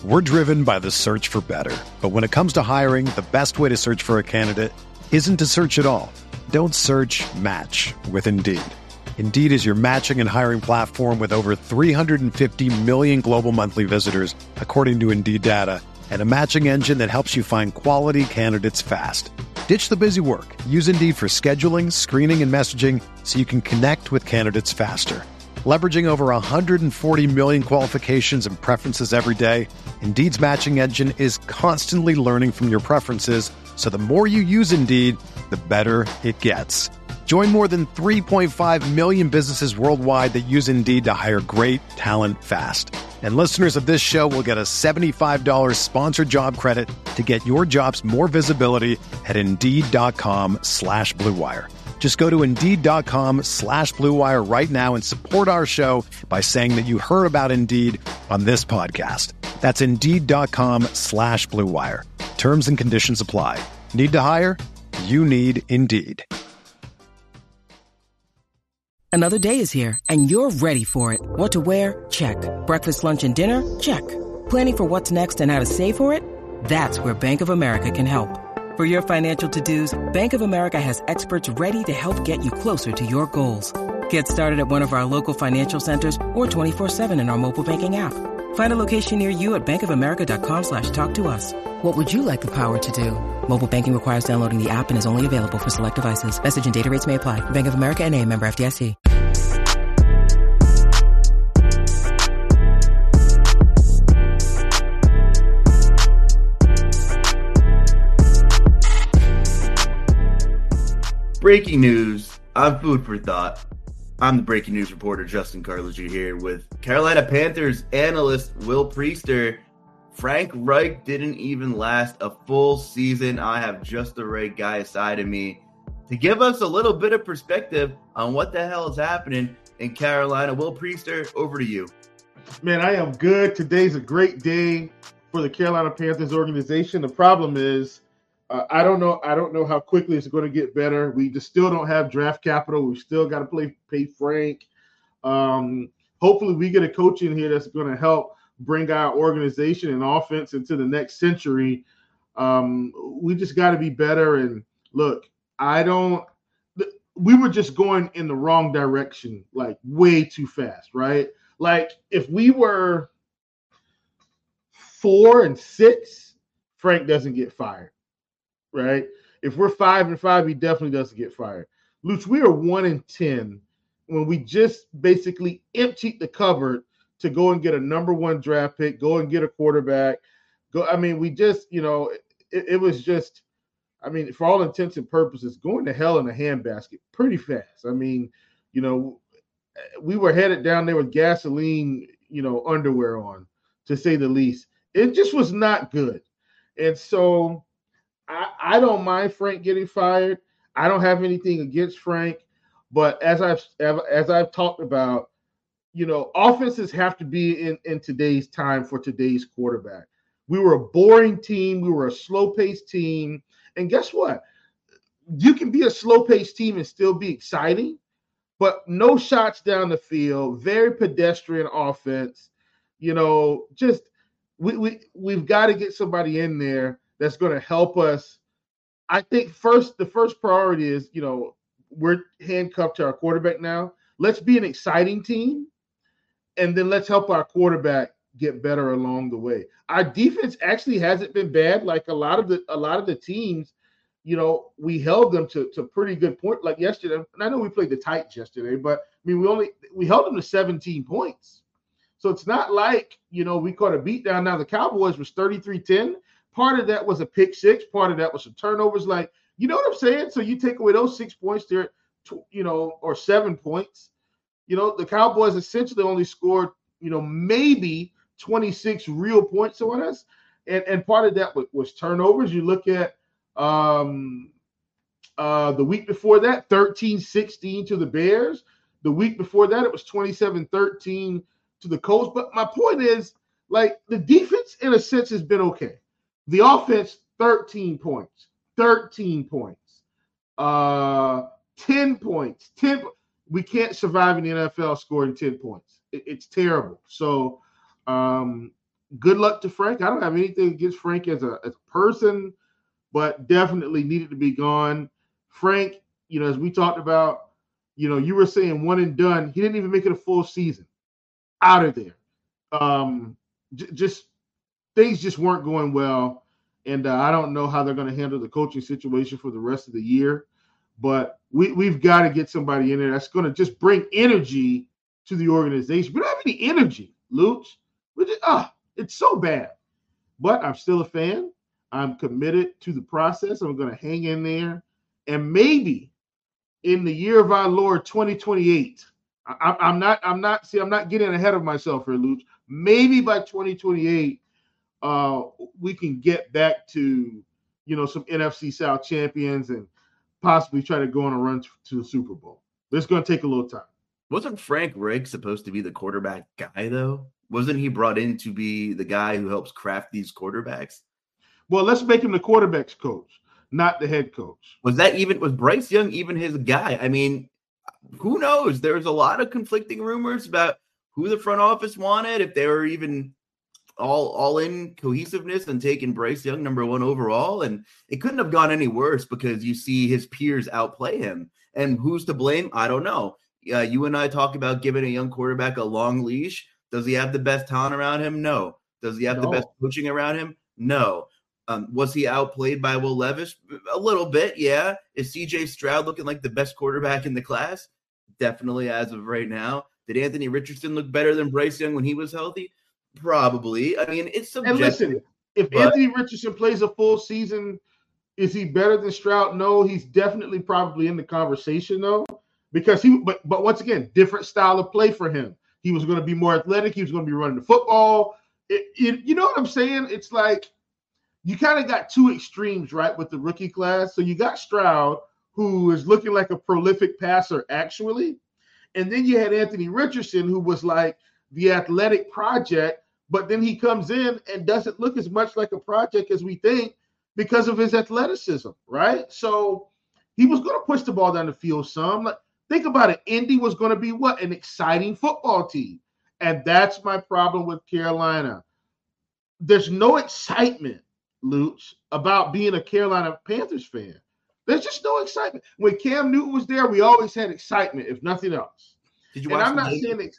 We're driven by the search for better. But when it comes to hiring, the best way to search for a candidate isn't to search at all. Don't search, match with Indeed. Indeed is your matching and hiring platform with over 350 million global monthly visitors, according to Indeed data, and a matching engine that helps you find quality candidates fast. Ditch the busy work. Use Indeed for scheduling, screening, and messaging so you can connect with candidates faster. Leveraging over 140 million qualifications and preferences every day, Indeed's matching engine is constantly learning from your preferences, so the more you use Indeed, the better it gets. Join more than 3.5 million businesses worldwide that use Indeed to hire great talent fast. And listeners of this show will get a $75 sponsored job credit to get your jobs more visibility at Indeed.com/Blue Wire. Just go to Indeed.com/Blue Wire right now and support our show by saying that you heard about Indeed on this podcast. That's Indeed.com/Blue Wire. Terms and conditions apply. Need to hire? You need Indeed. Another day is here, and you're ready for it. What to wear? Check. Breakfast, lunch, and dinner? Check. Planning for what's next and how to save for it? That's where Bank of America can help. For your financial to-dos, Bank of America has experts ready to help get you closer to your goals. Get started at one of our local financial centers or 24/7 in our mobile banking app. Find a location near you at bankofamerica.com/talktous. What would you like the power to do? Mobile banking requires downloading the app and is only available for select devices. Message and data rates may apply. Bank of America N.A., member FDIC. Breaking news on Food for Thought. I'm the breaking news reporter, Justin Carlucci, here with Carolina Panthers analyst Will Priester. Frank Reich didn't even last a full season. I have just the right guy aside of me to give us a little bit of perspective on what the hell is happening in Carolina. Will Priester, over to you. Man, I am good. Today's a great day for the Carolina Panthers organization. The problem is, I don't know how quickly it's going to get better. We just still don't have draft capital. We still got to pay Frank. Hopefully we get a coach in here that's going to help bring our organization and offense into the next century. We just got to be better. And look, we were just going in the wrong direction, like way too fast, right? Like if we were 4-6, Frank doesn't get fired. Right? If we're 5-5, he definitely doesn't get fired. Luch, we are 1-10 when we just basically emptied the cupboard to go and get a number 1 draft pick, go and get a quarterback. We just, it was just, for all intents and purposes, going to hell in a handbasket pretty fast. We were headed down there with gasoline, underwear on, to say the least. It just was not good. And so I don't mind Frank getting fired. I don't have anything against Frank, but as I've talked about, offenses have to be in today's time for today's quarterback. We were a boring team. We were a slow-paced team. And guess what? You can be a slow-paced team and still be exciting, but no shots down the field, very pedestrian offense. Just we've got to get somebody in there that's going to help us. I think the first priority is, we're handcuffed to our quarterback now. Let's be an exciting team, and then let's help our quarterback get better along the way. Our defense actually hasn't been bad. Like a lot of the teams, we held them to pretty good point. Like yesterday, and I know we played the Titans yesterday, but we held them to 17 points. So it's not like, we caught a beat down. Now the Cowboys was 33-10. Part of that was a pick six. Part of that was some turnovers. Like, you know what I'm saying? So you take away those 6 points there, or 7 points. The Cowboys essentially only scored, maybe 26 real points on us. And part of that was turnovers. You look at the week before that, 13-16 to the Bears. The week before that, it was 27-13 to the Colts. But my point is, like, the defense, in a sense, has been okay. The offense, 13 points. 10 points. We can't survive in the NFL scoring 10 points. It's terrible. So, good luck to Frank. I don't have anything against Frank as a person, but definitely needed to be gone. Frank, as we talked about, you were saying one and done. He didn't even make it a full season. Out of there. Just things just weren't going well, and I don't know how they're going to handle the coaching situation for the rest of the year. But we've got to get somebody in there that's going to just bring energy to the organization. We don't have any energy, Luch. It's so bad. But I'm still a fan. I'm committed to the process. I'm going to hang in there, and maybe in the year of our Lord 2028. I'm not getting ahead of myself here, Luch. Maybe by 2028, we can get back to, some NFC South champions and possibly try to go on a run to the Super Bowl. But it's going to take a little time. Wasn't Frank Reich supposed to be the quarterback guy, though? Wasn't he brought in to be the guy who helps craft these quarterbacks? Well, let's make him the quarterback's coach, not the head coach. Was Bryce Young even his guy? I mean, who knows? There's a lot of conflicting rumors about who the front office wanted, if they were even all in cohesiveness and taking Bryce Young number 1 overall. And it couldn't have gone any worse because you see his peers outplay him. And who's to blame? I don't know. You and I talk about giving a young quarterback a long leash. Does he have the best talent around him? No. Does he have the best coaching around him? No. Was he outplayed by Will Levis? A little bit, yeah. Is C.J. Stroud looking like the best quarterback in the class? Definitely as of right now. Did Anthony Richardson look better than Bryce Young when he was healthy? Probably. I mean, it's subjective. And listen, if Anthony Richardson plays a full season, is he better than Stroud? No, he's definitely probably in the conversation, though, because but once again, different style of play for him. He was going to be more athletic. He was going to be running the football. You know what I'm saying? It's like you kind of got two extremes, right, with the rookie class. So you got Stroud, who is looking like a prolific passer, actually. And then you had Anthony Richardson, who was like the athletic project, but then he comes in and doesn't look as much like a project as we think because of his athleticism, right? So he was going to push the ball down the field some. Like, think about it. Indy was going to be what? An exciting football team. And that's my problem with Carolina. There's no excitement, Luch, about being a Carolina Panthers fan. There's just no excitement. When Cam Newton was there, we always had excitement, if nothing else. Did you watch? And I'm not saying it.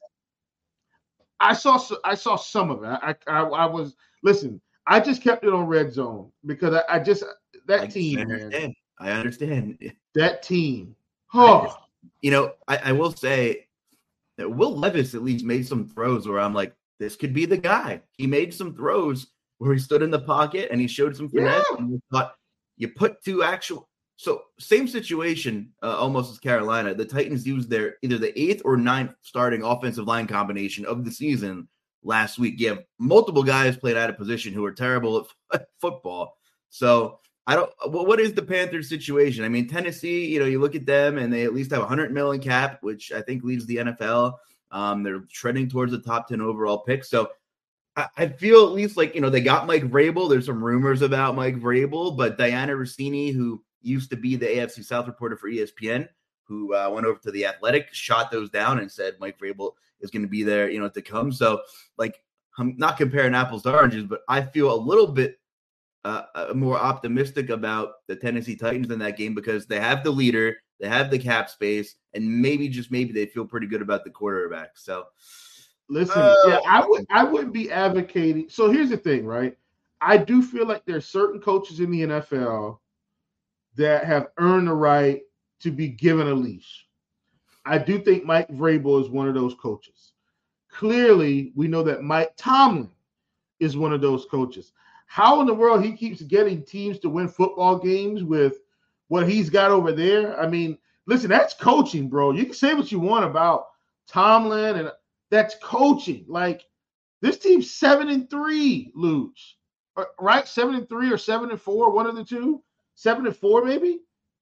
I saw some of it. I was listen. I just kept it on Red Zone because I team, man. I understand that team. Oh, I will say that Will Levis at least made some throws where I'm like, this could be the guy. He made some throws where he stood in the pocket and he showed some finesse. Yeah. And you thought you put two actual. So same situation, almost as Carolina. The Titans used their either the 8th or 9th starting offensive line combination of the season last week. You have multiple guys played out of position who are terrible at football. So what is the Panthers situation? I mean, Tennessee, you look at them and they at least have $100 million cap, which I think leads the NFL. They're trending towards the top 10 overall pick. So I feel at least like, they got Mike Vrabel. There's some rumors about Mike Vrabel, but Diana Rossini, who used to be the AFC South reporter for ESPN, who went over to The Athletic, shot those down and said Mike Vrabel is going to be there, to come. So, I'm not comparing apples to oranges, but I feel a little bit more optimistic about the Tennessee Titans in that game because they have the leader, they have the cap space, and maybe they feel pretty good about the quarterback. So, listen, I wouldn't be advocating. So here's the thing, right? I do feel like there's certain coaches in the NFL that have earned the right to be given a leash. I do think Mike Vrabel is one of those coaches. Clearly, we know that Mike Tomlin is one of those coaches. How in the world he keeps getting teams to win football games with what he's got over there? I mean, listen, that's coaching, bro. You can say what you want about Tomlin, and that's coaching. Like, this team's 7-3, lose, right? 7-3 or 7-4, one of the two. 7-4, maybe.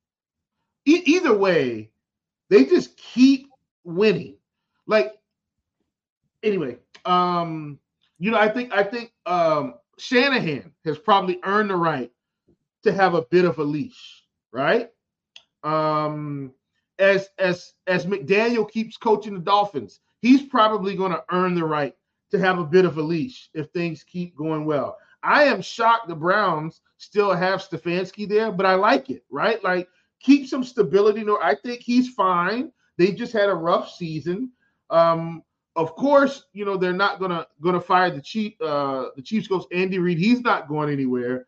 Either way, they just keep winning. Anyway, I think Shanahan has probably earned the right to have a bit of a leash, right? As McDaniel keeps coaching the Dolphins, he's probably going to earn the right to have a bit of a leash if things keep going well. I am shocked the Browns still have Stefanski there, but I like it, right? Like, keep some stability. No, I think he's fine. They just had a rough season. Of course, they're not gonna fire the Chiefs coach Andy Reid. He's not going anywhere.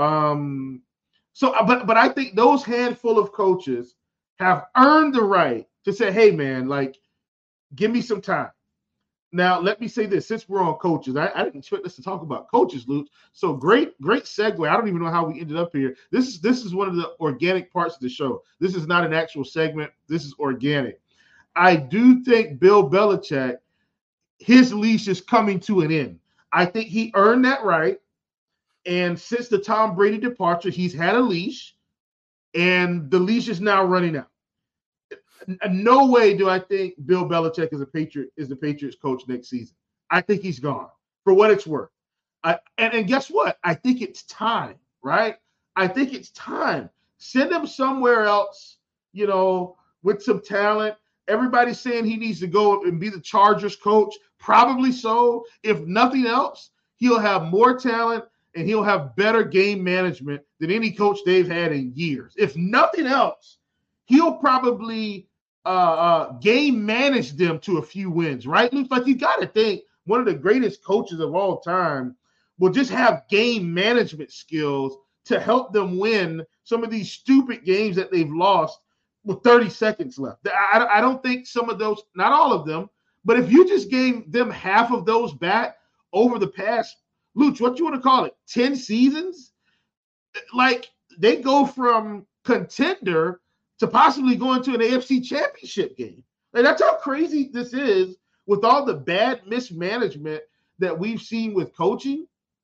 But I think those handful of coaches have earned the right to say, hey, man, like, give me some time. Now, let me say this, since we're on coaches, I didn't expect us to talk about coaches, Luke. So great segue. I don't even know how we ended up here. This is one of the organic parts of the show. This is not an actual segment. This is organic. I do think Bill Belichick, his leash is coming to an end. I think he earned that right. And since the Tom Brady departure, he's had a leash, and the leash is now running out. No way do I think Bill Belichick is the Patriots coach next season. I think he's gone, for what it's worth. And guess what? I think it's time, right? I think it's time. Send him somewhere else, with some talent. Everybody's saying he needs to go and be the Chargers coach. Probably so. If nothing else, he'll have more talent and he'll have better game management than any coach they've had in years. If nothing else, he'll probably game manage them to a few wins, right? Looks like you got to think one of the greatest coaches of all time will just have game management skills to help them win some of these stupid games that they've lost with 30 seconds left. I don't think some of those, not all of them, but if you just gave them half of those back over the past, Luch, what you want to call it, 10 seasons? Like, they go from contender to possibly going to an AFC championship game. Like, that's how crazy this is with all the bad mismanagement that we've seen with coaching.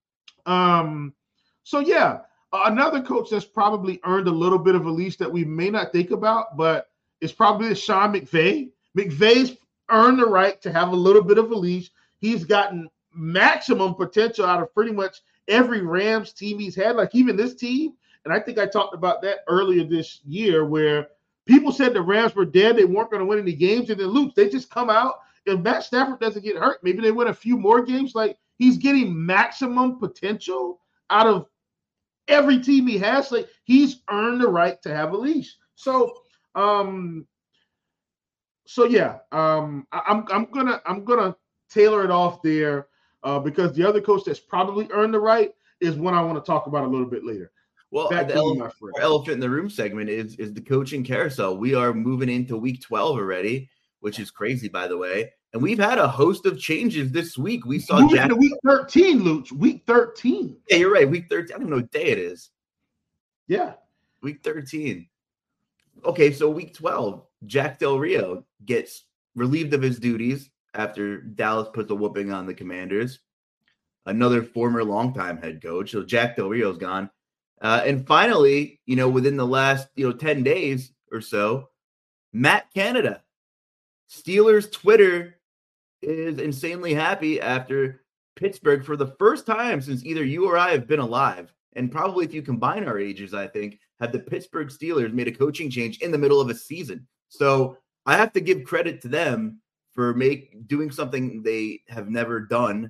So yeah, another coach that's probably earned a little bit of a leash that we may not think about, but it's probably Sean McVay. McVay's earned the right to have a little bit of a leash. He's gotten maximum potential out of pretty much every Rams team he's had, like even this team. And I think I talked about that earlier this year where people said the Rams were dead. They weren't going to win any games. And then, Luke, they just come out. If Matt Stafford doesn't get hurt, maybe they win a few more games. Like, he's getting maximum potential out of every team he has. Like, he's earned the right to have a leash. So yeah, I'm gonna tailor it off there because the other coach that's probably earned the right is one I want to talk about a little bit later. Well, the elephant in the room segment is the coaching carousel. We are moving into week 12 already, which is crazy, by the way. And we've had a host of changes this week. We saw week 13, Luch. Week 13. Yeah, you're right. Week 13. I don't know what day it is. Yeah. Week 13. Okay, so week 12, Jack Del Rio gets relieved of his duties after Dallas puts a whooping on the Commanders. Another former longtime head coach. So Jack Del Rio's gone. And finally, within the last, 10 days or so, Matt Canada, Steelers Twitter is insanely happy after Pittsburgh, for the first time since either you or I have been alive, and probably if you combine our ages, I think, have the Pittsburgh Steelers made a coaching change in the middle of a season. So I have to give credit to them for doing something they have never done,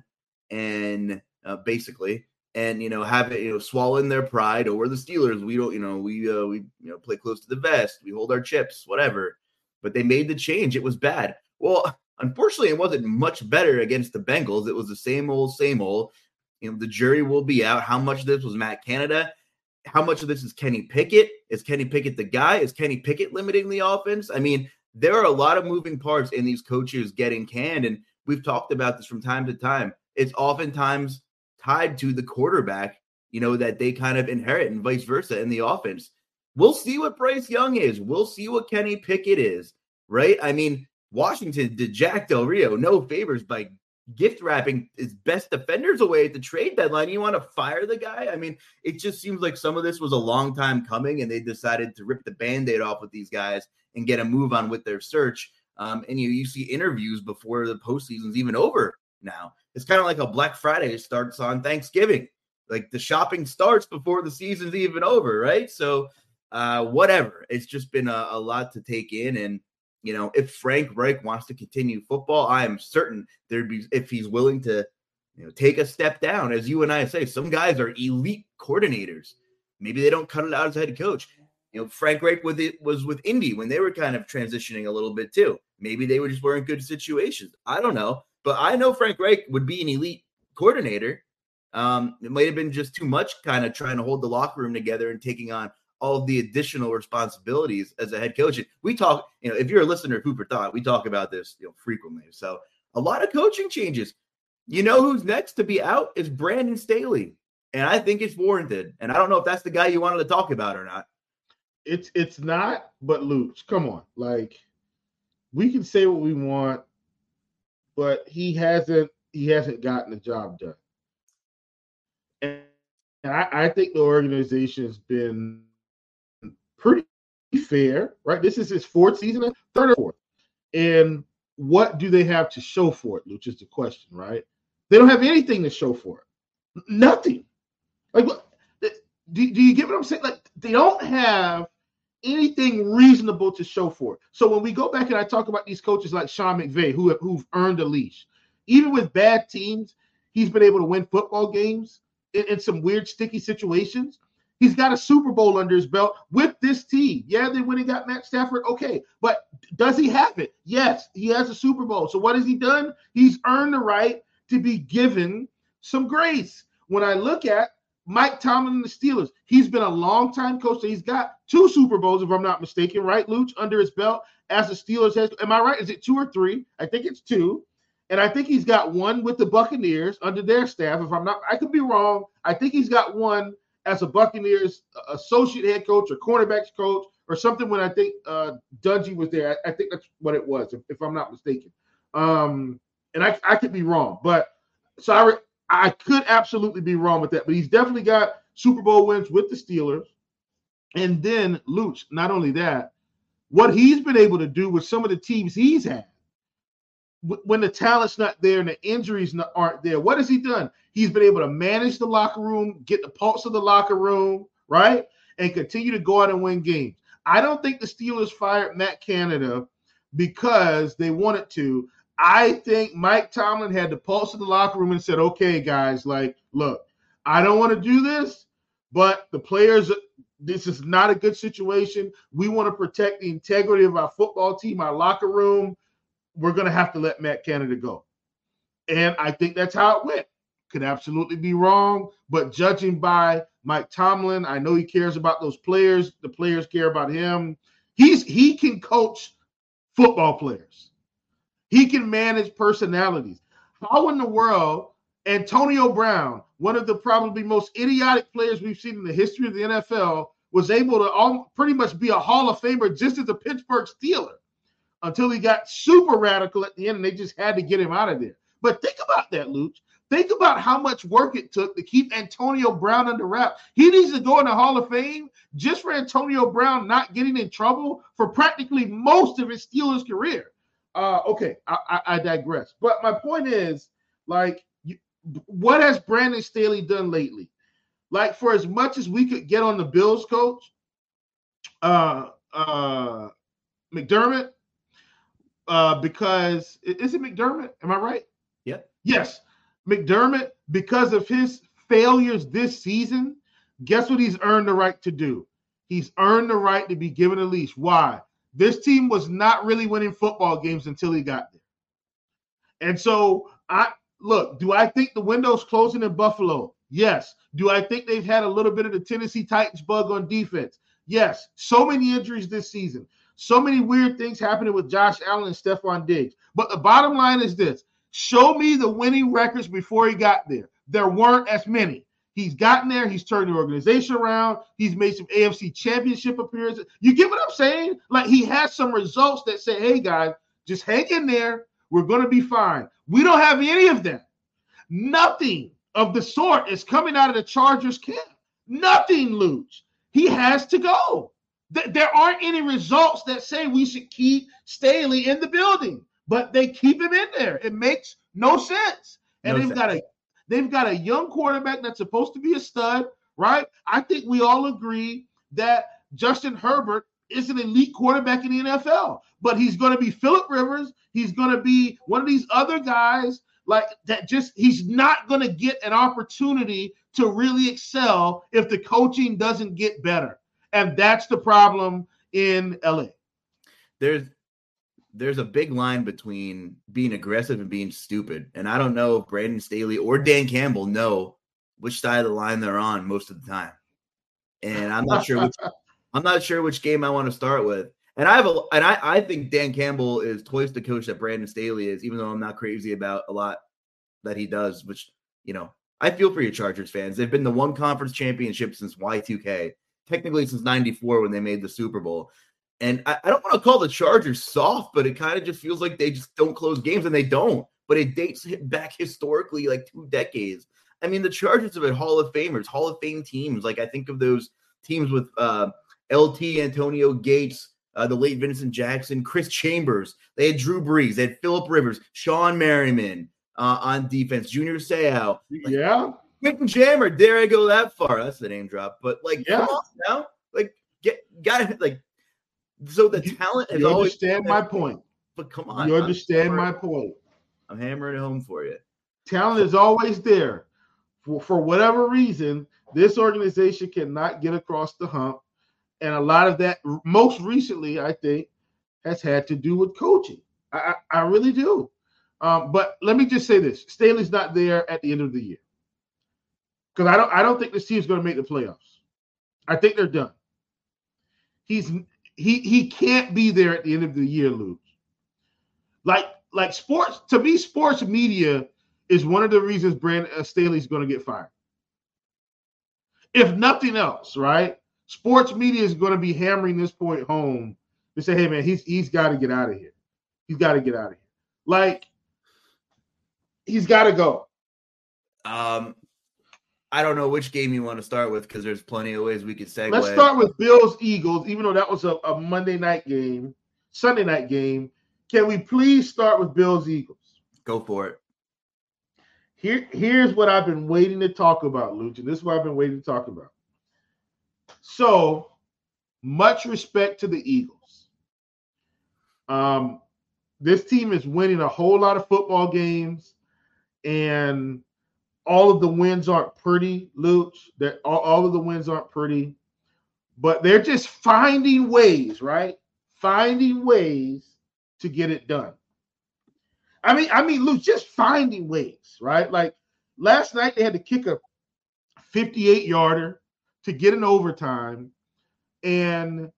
and basically. And, have it, swallow their pride. Oh, we're the Steelers. We don't, we play close to the vest. We hold our chips, whatever. But they made the change. It was bad. Well, unfortunately, it wasn't much better against the Bengals. It was the same old, same old. The jury will be out. How much of this was Matt Canada? How much of this is Kenny Pickett? Is Kenny Pickett the guy? Is Kenny Pickett limiting the offense? I mean, there are a lot of moving parts in these coaches getting canned. And we've talked about this from time to time. It's oftentimes tied to the quarterback, that they kind of inherit, and vice versa in the offense. We'll see what Bryce Young is. We'll see what Kenny Pickett is, right? I mean, Washington did Jack Del Rio no favors by gift wrapping his best defenders away at the trade deadline. You want to fire the guy? I mean, it just seems like some of this was a long time coming, and they decided to rip the Band-Aid off with these guys and get a move on with their search. And you see interviews before the postseason's even over now. It's kind of like a Black Friday starts on Thanksgiving. Like, the shopping starts before the season's even over, right? So whatever. It's just been a lot to take in. And If Frank Reich wants to continue football, I am certain if he's willing to, take a step down, as you and I say, some guys are elite coordinators. Maybe they don't cut it out as head coach. Frank Reich was with Indy when they were kind of transitioning a little bit too. Maybe they were just weren't good situations. I don't know, but I know Frank Reich would be an elite coordinator. It might have been just too much kind of trying to hold the locker room together and taking on all of the additional responsibilities as a head coach. And we talk, if you're a listener of Hooper Thought, we talk about this frequently. So a lot of coaching changes. Who's next to be out is Brandon Staley. And I think it's warranted. And I don't know if that's the guy you wanted to talk about or not. It's not, but Luch, come on. Like, we can say what we want, but he hasn't gotten the job done. And I think the organization's been pretty fair, right? This is his fourth season, third or fourth. And what do they have to show for it, Luch, is the question, right? They don't have anything to show for it. Nothing. Like, do you get what I'm saying? Like, they don't have anything reasonable to show for it. So when we go back and I talk about these coaches like Sean McVay, who've earned a leash, even with bad teams, he's been able to win football games in some weird, sticky situations. He's got a Super Bowl under his belt with this team. Yeah, they went and got Matt Stafford. Okay, but does he have it? Yes, he has a Super Bowl. So what has he done? He's earned the right to be given some grace. When I look at Mike Tomlin and the Steelers, he's been a long-time coach. So he's got 2 Super Bowls, if I'm not mistaken, right, Luch, under his belt as the Steelers head. Am I right? Is it 2 or 3? I think it's 2. And I think he's got 1 with the Buccaneers under their staff. If I'm not, I could be wrong. I think he's got 1 as a Buccaneers associate head coach or cornerbacks coach or something when I think Dungy was there. I think that's what it was, if I'm not mistaken. And I could be wrong. But so I could absolutely be wrong with that. But he's definitely got Super Bowl wins with the Steelers. And then, Luch, not only that, what he's been able to do with some of the teams he's had, when the talent's not there and the injuries aren't there, what has he done? He's been able to manage the locker room, get the pulse of the locker room, right? And continue to go out and win games. I don't think the Steelers fired Matt Canada because they wanted to. I think Mike Tomlin had the pulse of the locker room and said, okay, guys, like, look, I don't want to do this, but the players, this is not a good situation. We want to protect the integrity of our football team, our locker room. We're going to have to let Matt Canada go. And I think that's how it went. Could absolutely be wrong, but judging by Mike Tomlin, I know he cares about those players. The players care about him. He can coach football players. He can manage personalities. How in the world Antonio Brown, one of the probably most idiotic players we've seen in the history of the NFL, was able to pretty much be a Hall of Famer just as a Pittsburgh Steeler until he got super radical at the end and they just had to get him out of there. But think about that, Luch. Think about how much work it took to keep Antonio Brown under wraps. He needs to go in the Hall of Fame just for Antonio Brown not getting in trouble for practically most of his Steelers career. Okay, I digress. But my point is, like, what has Brandon Staley done lately? Like, for as much as we could get on the Bills coach, McDermott, because is it McDermott? Am I right? Yeah. Yes. McDermott, because of his failures this season, guess what he's earned the right to do? He's earned the right to be given a leash. Why? This team was not really winning football games until he got there. And so, do I think the window's closing in Buffalo? Yes. Do I think they've had a little bit of the Tennessee Titans bug on defense? Yes. So many injuries this season. So many weird things happening with Josh Allen and Stephon Diggs. But the bottom line is this. Show me the winning records before he got there. There weren't as many. He's gotten there. He's turned the organization around. He's made some AFC championship appearances. You get what I'm saying? Like, he has some results that say, hey, guys, just hang in there. We're going to be fine. We don't have any of that. Nothing of the sort is coming out of the Chargers camp. Nothing, Luch. He has to go. There aren't any results that say we should keep Staley in the building, but they keep him in there. It makes no sense. And they've got a young quarterback that's supposed to be a stud, right? I think we all agree that Justin Herbert is an elite quarterback in the NFL, but he's going to be Phillip Rivers. He's going to be one of these other guys like that. He's not going to get an opportunity to really excel if the coaching doesn't get better. And that's the problem in LA. There's a big line between being aggressive and being stupid. And I don't know if Brandon Staley or Dan Campbell know which side of the line they're on most of the time. And I'm not sure which game I want to start with. And I think Dan Campbell is twice the coach that Brandon Staley is, even though I'm not crazy about a lot that he does, which, I feel for you Chargers fans. They've been the one conference championship since Y2K, technically since 94 when they made the Super Bowl. And I don't want to call the Chargers soft, but it kind of just feels like they just don't close games, and they don't. But it dates back historically like 2 decades. I mean, the Chargers have been Hall of Famers, Hall of Fame teams. Like I think of those teams with LT, Antonio Gates, the late Vincent Jackson, Chris Chambers. They had Drew Brees. They had Phillip Rivers, Sean Merriman on defense, Junior Seau. Yeah. Quentin Jammer. Dare I go that far? That's the name drop. But come on now. Like, so the talent is you always. Understand my point. But come on. You understand my point. I'm hammering it home for you. Talent is always there. For whatever reason, this organization cannot get across the hump. And a lot of that, most recently, I think, has had to do with coaching. I really do. But let me just say this. Staley's not there at the end of the year. Because I don't think this team's going to make the playoffs. I think they're done. He can't be there at the end of the year, Luke. Like sports, to me, sports media is one of the reasons Brandon Staley's going to get fired. If nothing else, right? Sports media is going to be hammering this point home to say, hey, man, he's got to get out of here. He's got to get out of here. Like, he's got to go. I don't know which game you want to start with because there's plenty of ways we could segue. Let's start with Bills-Eagles, even though that was a Monday night game, Sunday night game. Can we please start with Bills-Eagles? Go for it. Here's what I've been waiting to talk about, Luch, and this is what I've been waiting to talk about. So, much respect to the Eagles. This team is winning a whole lot of football games, and all of the wins aren't pretty, Luch. All of the wins aren't pretty, but they're just finding ways, right? Finding ways to get it done. I mean, Luch, just finding ways, right? Like last night, they had to kick a 58-yarder to get an overtime, and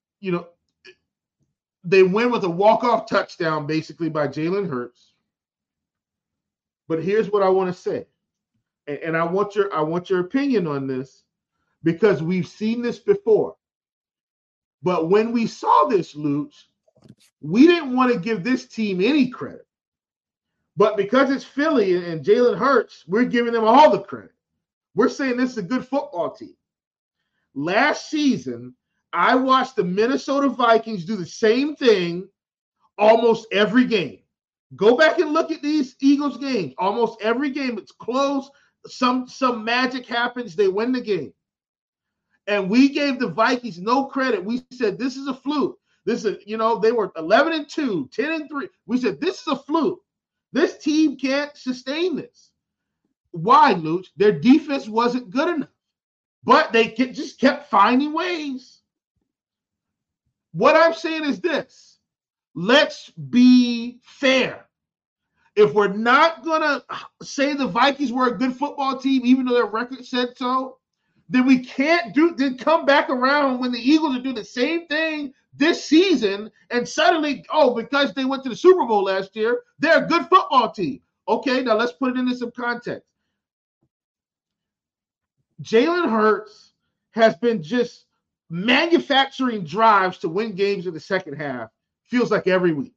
they win with a walk-off touchdown, basically by Jalen Hurts. But here's what I want to say. And I want your opinion on this because we've seen this before. But when we saw this, Luch, we didn't want to give this team any credit. But because it's Philly and Jalen Hurts, we're giving them all the credit. We're saying this is a good football team. Last season, I watched the Minnesota Vikings do the same thing almost every game. Go back and look at these Eagles games. Almost every game, it's close. Some magic happens. They win the game. And we gave the Vikings no credit. We said, this is a fluke. This is, they were 11-2, 10-3. We said, this is a fluke. This team can't sustain this. Why, Luch? Their defense wasn't good enough. But they just kept finding ways. What I'm saying is this. Let's be fair. If we're not going to say the Vikings were a good football team, even though their record said so, then we can't then come back around when the Eagles are doing the same thing this season and suddenly, because they went to the Super Bowl last year, they're a good football team. Okay, now let's put it into some context. Jalen Hurts has been just manufacturing drives to win games in the second half, feels like every week.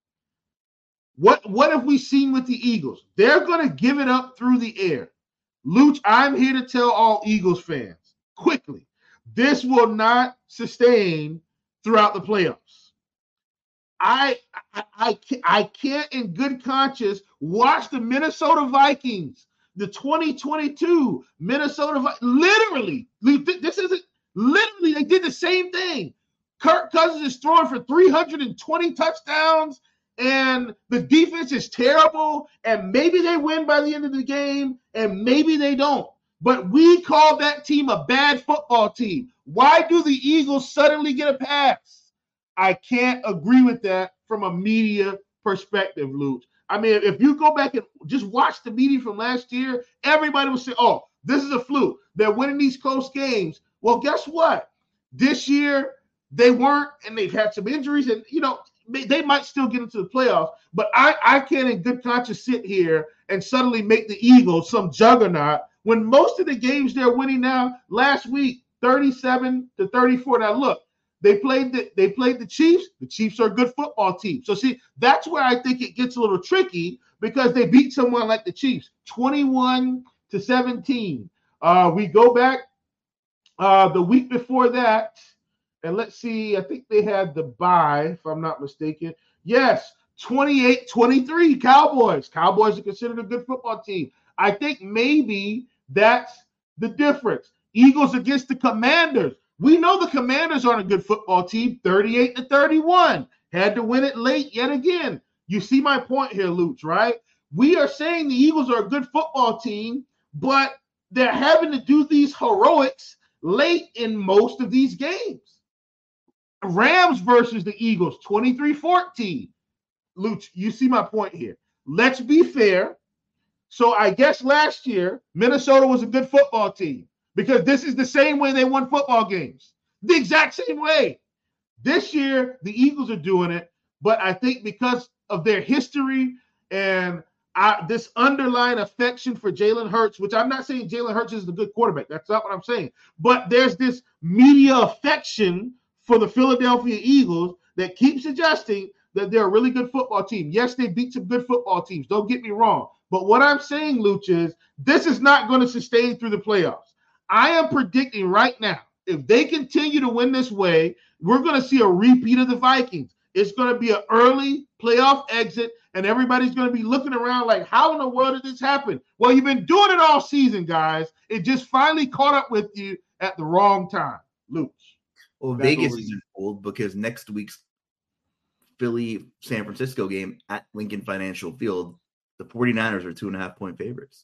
What have we seen with the Eagles? They're going to give it up through the air. Luch, I'm here to tell all Eagles fans quickly, this will not sustain throughout the playoffs. I can't in good conscience watch the Minnesota Vikings, the 2022 Minnesota Vikings. Literally, they did the same thing. Kirk Cousins is throwing for 320 touchdowns, and the defense is terrible, and maybe they win by the end of the game, and maybe they don't. But we call that team a bad football team. Why do the Eagles suddenly get a pass? I can't agree with that from a media perspective, Luke. I mean, if you go back and just watch the media from last year, everybody will say, oh, this is a fluke. They're winning these close games. Well, guess what? This year, they weren't, and they've had some injuries, and, they might still get into the playoffs, but I can't in good conscience sit here and suddenly make the Eagles some juggernaut when most of the games they're winning now, last week, 37-34. Now, look, they played the Chiefs. The Chiefs are a good football team. So, see, that's where I think it gets a little tricky because they beat someone like the Chiefs, 21-17. We go back the week before that, and let's see, I think they had the bye, if I'm not mistaken. Yes, 28-23, Cowboys. Cowboys are considered a good football team. I think maybe that's the difference. Eagles against the Commanders. We know the Commanders aren't a good football team, 38-31. Had to win it late yet again. You see my point here, Luch, right? We are saying the Eagles are a good football team, but they're having to do these heroics late in most of these games. Rams versus the Eagles, 23-14. Luch, you see my point here. Let's be fair. So I guess last year, Minnesota was a good football team because this is the same way they won football games. The exact same way. This year, the Eagles are doing it, but I think because of their history and this underlying affection for Jalen Hurts, which I'm not saying Jalen Hurts is a good quarterback. That's not what I'm saying. But there's this media affection for the Philadelphia Eagles that keeps suggesting that they're a really good football team. Yes, they beat some good football teams. Don't get me wrong. But what I'm saying, Luch, is this is not going to sustain through the playoffs. I am predicting right now, if they continue to win this way, we're going to see a repeat of the Vikings. It's going to be an early playoff exit, and everybody's going to be looking around like, how in the world did this happen? Well, you've been doing it all season, guys. It just finally caught up with you at the wrong time, Luch. Well, Vegas isn't fooled because next week's Philly-San Francisco game at Lincoln Financial Field, the 49ers are 2.5-point favorites.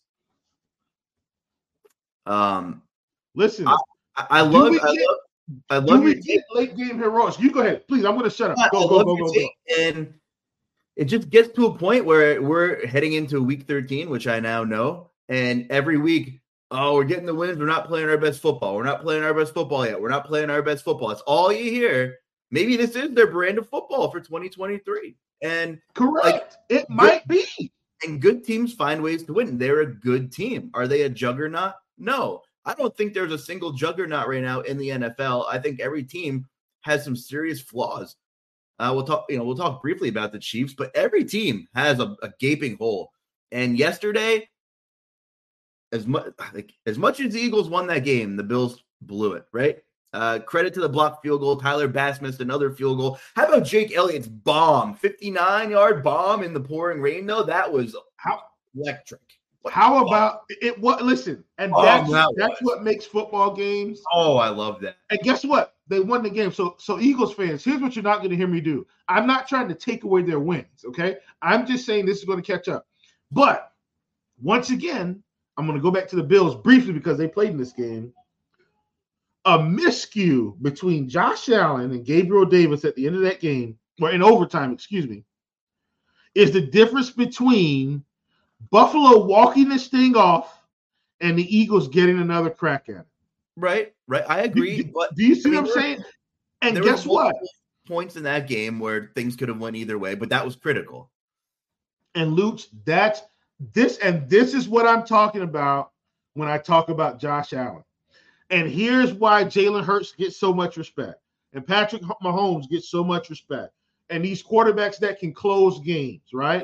Listen, I love your late game heroics. You go ahead, please. I'm going to shut up. Go. And it just gets to a point where we're heading into week 13, which I now know, and every week, oh, we're getting the wins. We're not playing our best football. We're not playing our best football yet. We're not playing our best football. That's all you hear. Maybe this is their brand of football for 2023. And correct. It might be. And good teams find ways to win. They're a good team. Are they a juggernaut? No. I don't think there's a single juggernaut right now in the NFL. I think every team has some serious flaws. We'll talk briefly about the Chiefs, but every team has a gaping hole. And yesterday, as much as the Eagles won that game, the Bills blew it, right? Credit to the blocked field goal. Tyler Bass missed another field goal. How about Jake Elliott's bomb? 59-yard bomb in the pouring rain, though? That was electric. How about it? What? Listen, and that's what makes football games. Oh, I love that. And guess what? They won the game. So Eagles fans, here's what you're not going to hear me do. I'm not trying to take away their wins, okay? I'm just saying this is going to catch up. But once again, I'm going to go back to the Bills briefly because they played in this game. A miscue between Josh Allen and Gabriel Davis at the end of that game, or in overtime, is the difference between Buffalo walking this thing off and the Eagles getting another crack at it. Right. I agree. Do you see what I'm saying? And guess what? Points in that game where things could have went either way, but that was critical. And Luch, this is what I'm talking about when I talk about Josh Allen. And here's why Jalen Hurts gets so much respect and Patrick Mahomes gets so much respect. And these quarterbacks that can close games, right?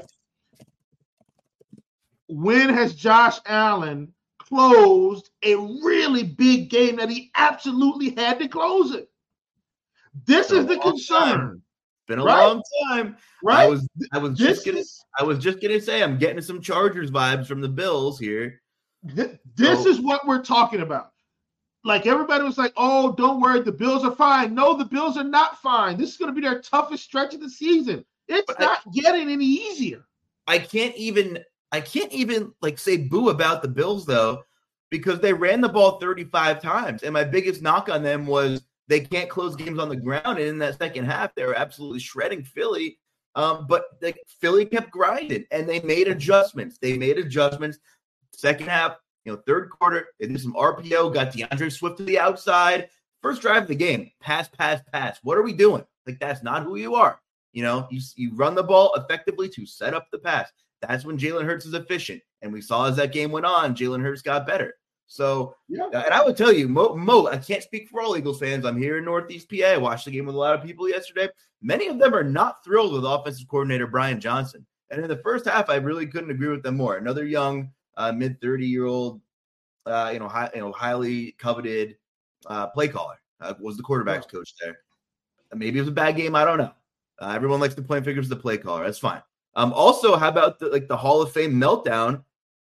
When has Josh Allen closed a really big game that he absolutely had to close it? This is the concern. It's been a long time. Right? I was just gonna say I'm getting some Chargers vibes from the Bills here. This is what we're talking about. like everybody was like, oh, don't worry, the Bills are fine. No, the Bills are not fine. This is going to be their toughest stretch of the season. It's not getting any easier. I can't even like say boo about the Bills though, because they ran the ball 35 times. And my biggest knock on them was they can't close games on the ground. And in that second half, they were absolutely shredding Philly. But Philly kept grinding and they made adjustments. Second half, third quarter, they did some RPO, got DeAndre Swift to the outside. First drive of the game, pass. What are we doing? Like, that's not who you are. You run the ball effectively to set up the pass. That's when Jalen Hurts is efficient. And we saw as that game went on, Jalen Hurts got better. So, and I would tell you, Mo, I can't speak for all Eagles fans. I'm here in Northeast PA. I watched the game with a lot of people yesterday. Many of them are not thrilled with offensive coordinator Brian Johnson. And in the first half, I really couldn't agree with them more. Another young, mid-30-year-old, highly coveted play caller was the quarterback's coach there. Maybe it was a bad game. I don't know. Everyone likes to point fingers at the play caller. That's fine. Also, how about the Hall of Fame meltdown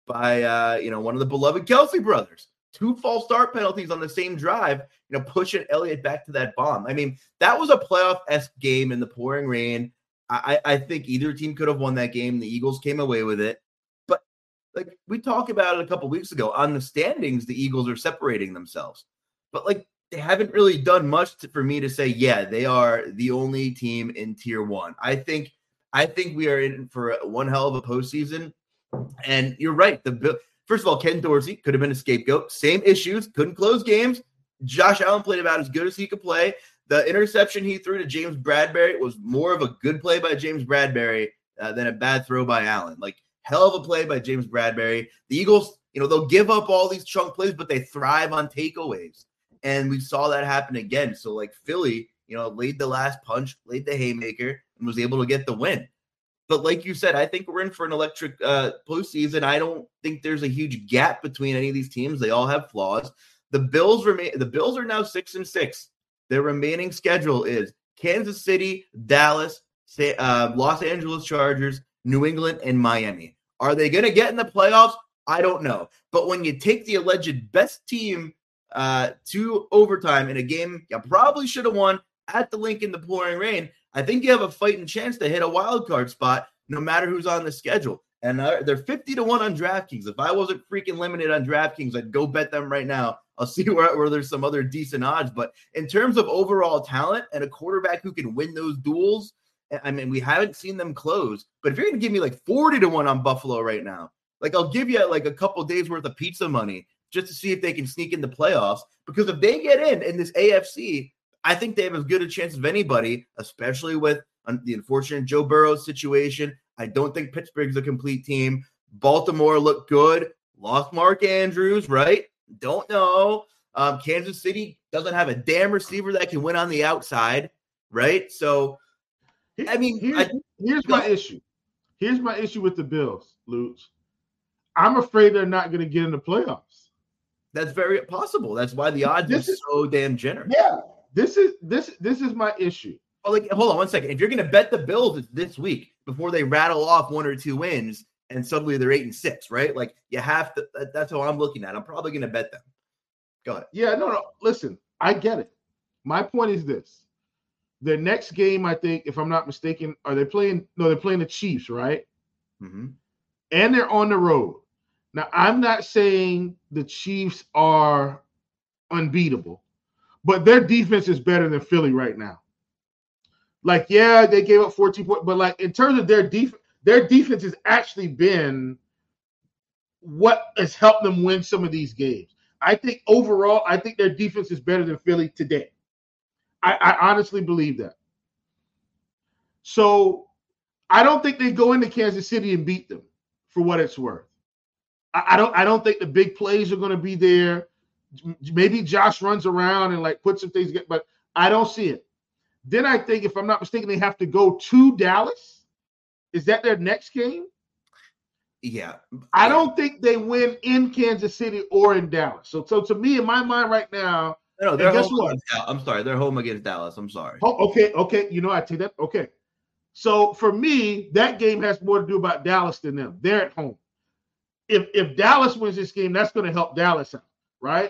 by one of the beloved Kelsey brothers? 2 false start penalties on the same drive, pushing Elliott back to that bomb. I mean, that was a playoff-esque game in the pouring rain. I think either team could have won that game. The Eagles came away with it. But like we talked about it a couple weeks ago, on the standings, the Eagles are separating themselves. But they haven't really done much for me to say, yeah, they are the only team in tier 1. I think we are in for one hell of a postseason. And you're right. First of all, Ken Dorsey could have been a scapegoat. Same issues. Couldn't close games. Josh Allen played about as good as he could play. The interception he threw to James Bradbury was more of a good play by James Bradbury than a bad throw by Allen. Hell of a play by James Bradbury. The Eagles, they'll give up all these chunk plays, but they thrive on takeaways. And we saw that happen again. So, Philly, laid the last punch, laid the haymaker, and was able to get the win. But like you said, I think we're in for an electric postseason. I don't think there's a huge gap between any of these teams. They all have flaws. The Bills are now 6-6. Their remaining schedule is Kansas City, Dallas, Los Angeles Chargers, New England, and Miami. Are they going to get in the playoffs? I don't know. But when you take the alleged best team to overtime in a game you probably should have won at the Link in the pouring rain, I think you have a fighting chance to hit a wild card spot no matter who's on the schedule. And they're 50-1 on DraftKings. If I wasn't freaking limited on DraftKings, I'd go bet them right now. I'll see where there's some other decent odds. But in terms of overall talent and a quarterback who can win those duels, I mean, we haven't seen them close. But if you're going to give me 40-1 on Buffalo right now, I'll give you a couple days worth of pizza money just to see if they can sneak in the playoffs. Because if they get in this AFC, I think they have as good a chance of anybody, especially with the unfortunate Joe Burrow situation. I don't think Pittsburgh's a complete team. Baltimore looked good. Lost Mark Andrews, right? Don't know. Kansas City doesn't have a damn receiver that can win on the outside, right? So, I mean, here's my issue. Here's my issue with the Bills, Luch. I'm afraid they're not going to get in the playoffs. That's very possible. That's why the odds are so damn generous. Yeah, this is my issue. Well, hold on one second. If you're going to bet the Bills, it's this week before they rattle off 1 or 2 wins and suddenly they're 8-6, right? You have to. That's how I'm looking at it. I'm probably going to bet them. Go ahead. Yeah, no. Listen, I get it. My point is this: their next game, I think, if I'm not mistaken, they're playing the Chiefs, right? Mm-hmm. And they're on the road. Now, I'm not saying the Chiefs are unbeatable, but their defense is better than Philly right now. Yeah, they gave up 14 points, but in terms of their defense has actually been what has helped them win some of these games. I think overall, their defense is better than Philly today. I honestly believe that. So I don't think they go into Kansas City and beat them for what it's worth. I don't think the big plays are going to be there. Maybe Josh runs around and puts some things together, but I don't see it. Then I think, if I'm not mistaken, they have to go to Dallas. Is that their next game? Yeah. I don't think they win in Kansas City or in Dallas. So to me, in my mind right now, no, they're home against Dallas. I'm sorry, they're home against Dallas. I'm sorry. Oh, okay. I take that. Okay. So for me, that game has more to do about Dallas than them. They're at home. If Dallas wins this game, that's going to help Dallas out, right?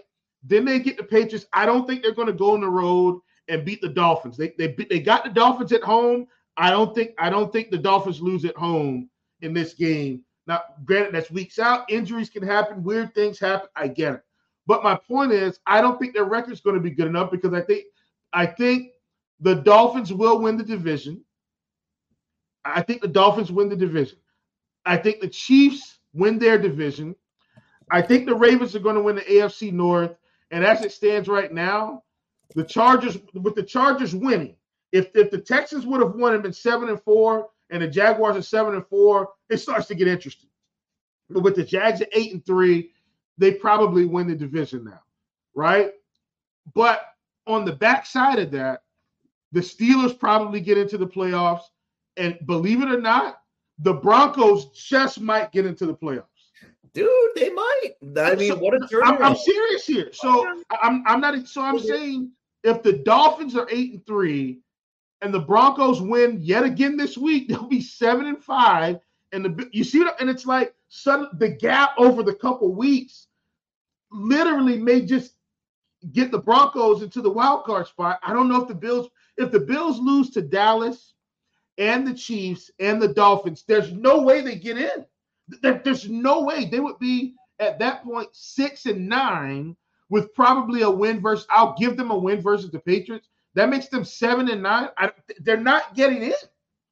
Then they get the Patriots. I don't think they're going to go on the road and beat the Dolphins. They got the Dolphins at home. I don't think the Dolphins lose at home in this game. Now, granted, that's weeks out. Injuries can happen. Weird things happen. I get it. But my point is, I don't think their record's going to be good enough because I think the Dolphins will win the division. I think the Dolphins win the division. I think the Chiefs win their division. I think the Ravens are going to win the AFC North. And as it stands right now, with the Chargers winning, if the Texans would have won and been 7-4 and the Jaguars are 7-4, it starts to get interesting. But with the Jags at 8-3, they probably win the division now, right? But on the backside of that, the Steelers probably get into the playoffs. And believe it or not, the Broncos just might get into the playoffs. Dude, they might. I mean, what a turnaround. I'm serious here. So I'm saying if the Dolphins are 8-3 and the Broncos win yet again this week, they'll be 7-5. And you see what? And it's like the gap over the couple weeks literally may just get the Broncos into the wild card spot. I don't know if the Bills lose to Dallas and the Chiefs and the Dolphins, there's no way they get in. There's no way. They would be at that point 6-9 with probably a win versus. I'll give them a win versus the Patriots. That makes them 7-9. They're not getting in.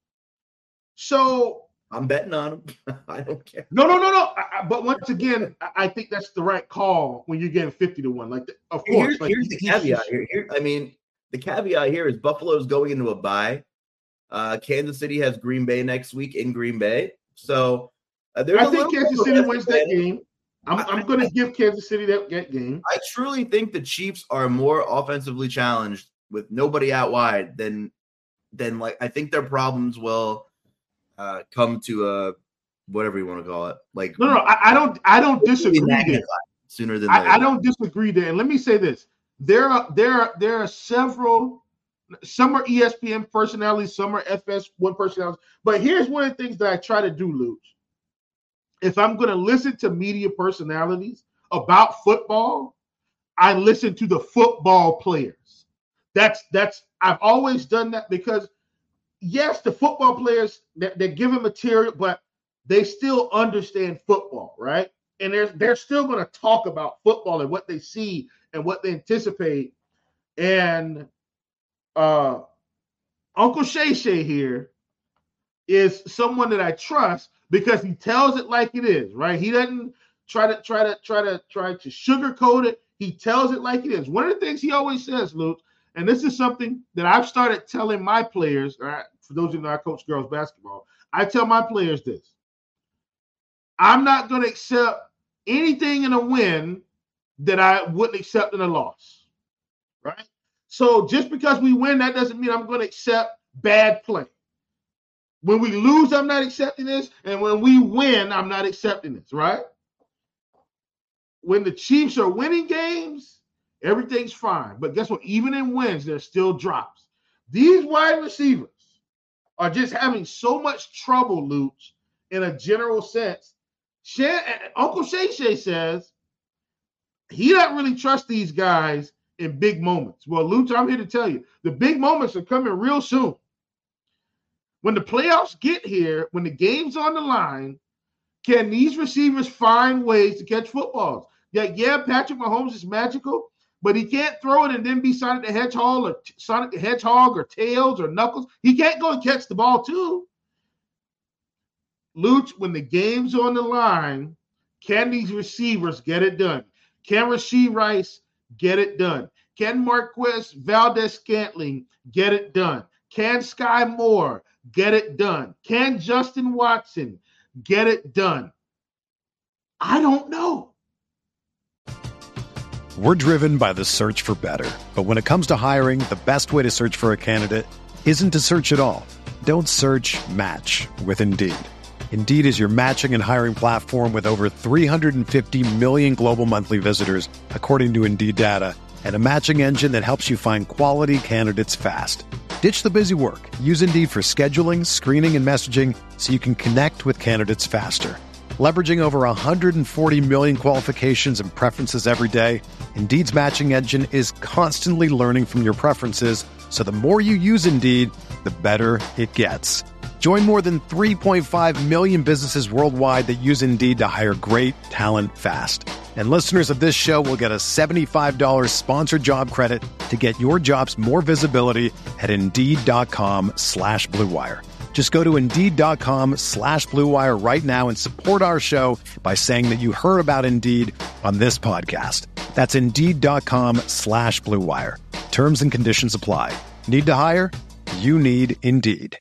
So I'm betting on them. I don't care. No. But once again, I think that's the right call when you're getting 50-1. Like, of course. Here's the caveat here. I mean, the caveat here is Buffalo's going into a bye. Kansas City has Green Bay next week in Green Bay. So I think Kansas City wins that game. I'm going to give Kansas City that game. I truly think the Chiefs are more offensively challenged with nobody out wide than like I think their problems will come to whatever you want to call it. Like I don't disagree there. Sooner than later. I don't disagree there. And let me say this: there are several. Some are ESPN personalities, some are FS1 personalities. But here's one of the things that I try to do, Luch. If I'm going to listen to media personalities about football, I listen to the football players. That's I've always done that because, yes, the football players, they're given material, but they still understand football, right? And they're still going to talk about football and what they see and what they anticipate. And Uncle Shay Shay here is someone that I trust because he tells it like it is, right? He doesn't try to sugarcoat it. He tells it like it is. One of the things he always says, Luke, and this is something that I've started telling my players, all right, for those who know I coach girls basketball, I tell my players this. I'm not going to accept anything in a win that I wouldn't accept in a loss, right? So just because we win, that doesn't mean I'm going to accept bad play. When we lose, I'm not accepting this. And when we win, I'm not accepting this, right? When the Chiefs are winning games, everything's fine. But guess what? Even in wins, there's still drops. These wide receivers are just having so much trouble, Luch, in a general sense. Uncle Shay Shay says he doesn't really trust these guys in big moments. Well, Luch, I'm here to tell you, the big moments are coming real soon. When the playoffs get here, when the game's on the line, can these receivers find ways to catch footballs? Yeah, Patrick Mahomes is magical, but he can't throw it and then be Sonic the Hedgehog or Tails or Knuckles. He can't go and catch the ball too. Luch, when the game's on the line, can these receivers get it done? Can Rashee Rice get it done? Can Marquez Valdez-Scantling get it done? Can Sky Moore get it done? Can Justin Watson get it done? I don't know. We're driven by the search for better. But when it comes to hiring, the best way to search for a candidate isn't to search at all. Don't search, match with Indeed. Indeed is your matching and hiring platform with over 350 million global monthly visitors, according to Indeed data, and a matching engine that helps you find quality candidates fast. Ditch the busy work. Use Indeed for scheduling, screening, and messaging so you can connect with candidates faster. Leveraging over 140 million qualifications and preferences every day, Indeed's matching engine is constantly learning from your preferences, so the more you use Indeed, the better it gets. Join more than 3.5 million businesses worldwide that use Indeed to hire great talent fast. And listeners of this show will get a $75 sponsored job credit to get your jobs more visibility at Indeed.com/Blue Wire. Just go to Indeed.com/Blue Wire right now and support our show by saying that you heard about Indeed on this podcast. That's Indeed.com/Blue Wire. Terms and conditions apply. Need to hire? You need Indeed.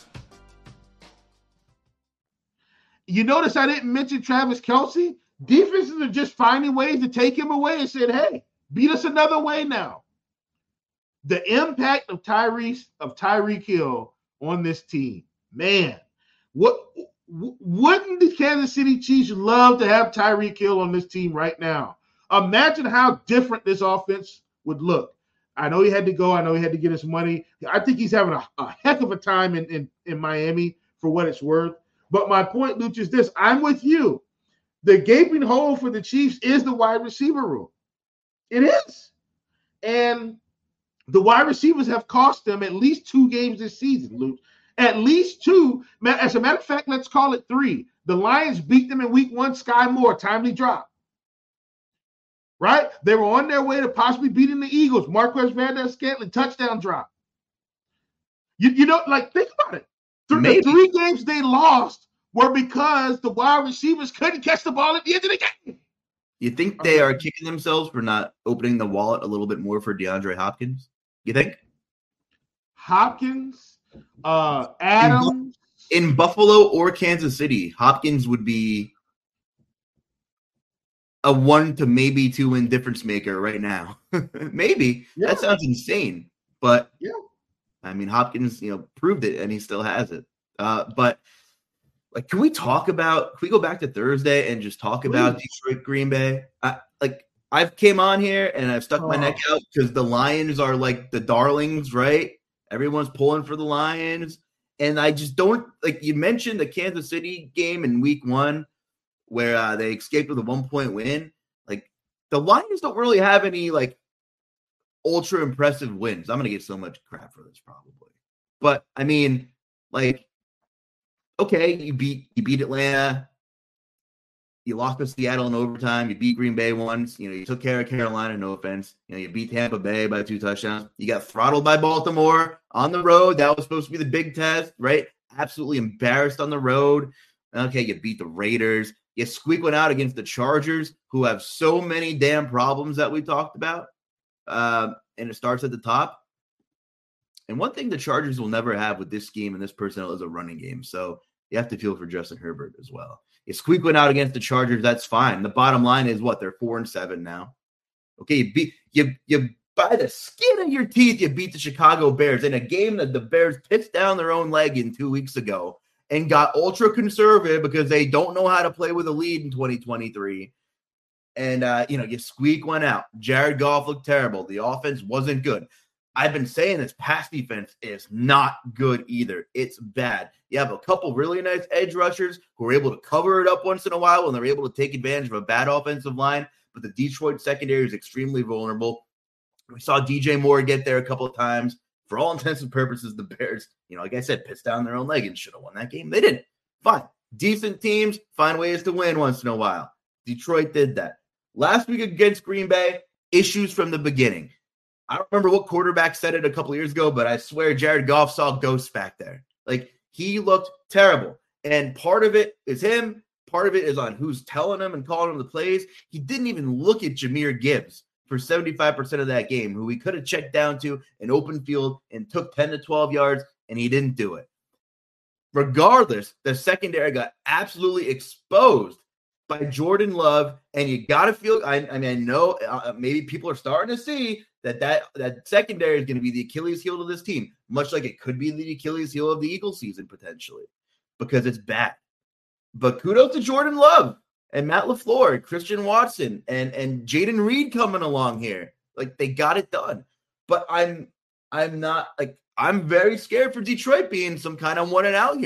You notice I didn't mention Travis Kelce? Defenses are just finding ways to take him away and said, hey, beat us another way now. The impact of Tyreek Hill on this team. Man, wouldn't the Kansas City Chiefs love to have Tyreek Hill on this team right now? Imagine how different this offense would look. I know he had to go. I know he had to get his money. I think he's having a heck of a time in Miami for what it's worth. But my point, Luch, is this. I'm with you. The gaping hole for the Chiefs is the wide receiver room. It is. And the wide receivers have cost them at least 2 games this season, Luch. At least 2. As a matter of fact, let's call it 3. The Lions beat them in week 1, Sky Moore, timely drop. Right? They were on their way to possibly beating the Eagles. Marquez Valdes-Scantling, touchdown drop. You know, like, think about it. The 3 games they lost were because the wide receivers couldn't catch the ball at the end of the game. You think they are kicking themselves for not opening the wallet a little bit more for DeAndre Hopkins? You think? Hopkins, Adams. In Buffalo or Kansas City, Hopkins would be a 1 to maybe 2 win difference maker right now. Maybe. Yeah. That sounds insane. But, yeah. I mean, Hopkins, proved it, and he still has it. But like, can we go back to Thursday and just talk about Detroit, Green Bay? I've came on here and I've stuck my neck out because the Lions are like the darlings, right? Everyone's pulling for the Lions. And I just don't, like, you mentioned the Kansas City game in week 1 where they escaped with a 1-point win. Like, the Lions don't really have any, like, ultra impressive wins. I'm going to get so much crap for this probably. But, I mean, like, okay, you beat Atlanta. You lost to Seattle in overtime. You beat Green Bay once. You took care of Carolina, no offense. You beat Tampa Bay by 2 touchdowns. You got throttled by Baltimore on the road. That was supposed to be the big test, right? Absolutely embarrassed on the road. Okay, you beat the Raiders. You squeak one out against the Chargers, who have so many damn problems that we talked about. And it starts at the top. And one thing the Chargers will never have with this scheme and this personnel is a running game. So you have to feel for Justin Herbert as well. You squeak one out against the Chargers, that's fine. The bottom line is what? They're 4-7 now. Okay, you by the skin of your teeth, you beat the Chicago Bears in a game that the Bears pissed down their own leg in 2 weeks ago and got ultra conservative because they don't know how to play with a lead in 2023. And, you squeak one out. Jared Goff looked terrible. The offense wasn't good. I've been saying this pass defense is not good either. It's bad. You have a couple really nice edge rushers who are able to cover it up once in a while when they're able to take advantage of a bad offensive line, but the Detroit secondary is extremely vulnerable. We saw DJ Moore get there a couple of times. For all intents and purposes, the Bears, like I said, pissed down their own leg and should have won that game. They didn't. Fine. Decent teams find ways to win once in a while. Detroit did that. Last week against Green Bay, issues from the beginning. I don't remember what quarterback said it a couple years ago, but I swear Jared Goff saw ghosts back there. Like, he looked terrible. And part of it is him. Part of it is on who's telling him and calling him the plays. He didn't even look at Jahmyr Gibbs for 75% of that game, who he could have checked down to an open field and took 10 to 12 yards, and he didn't do it. Regardless, the secondary got absolutely exposed by Jordan Love, and you got to feel, I know maybe people are starting to see that secondary is going to be the Achilles heel of this team, much like it could be the Achilles heel of the Eagles season potentially, because it's bad. But kudos to Jordan Love and Matt LaFleur, Christian Watson, and Jaden Reed coming along here. Like, they got it done. But I'm very scared for Detroit being some kind of 1 and out here.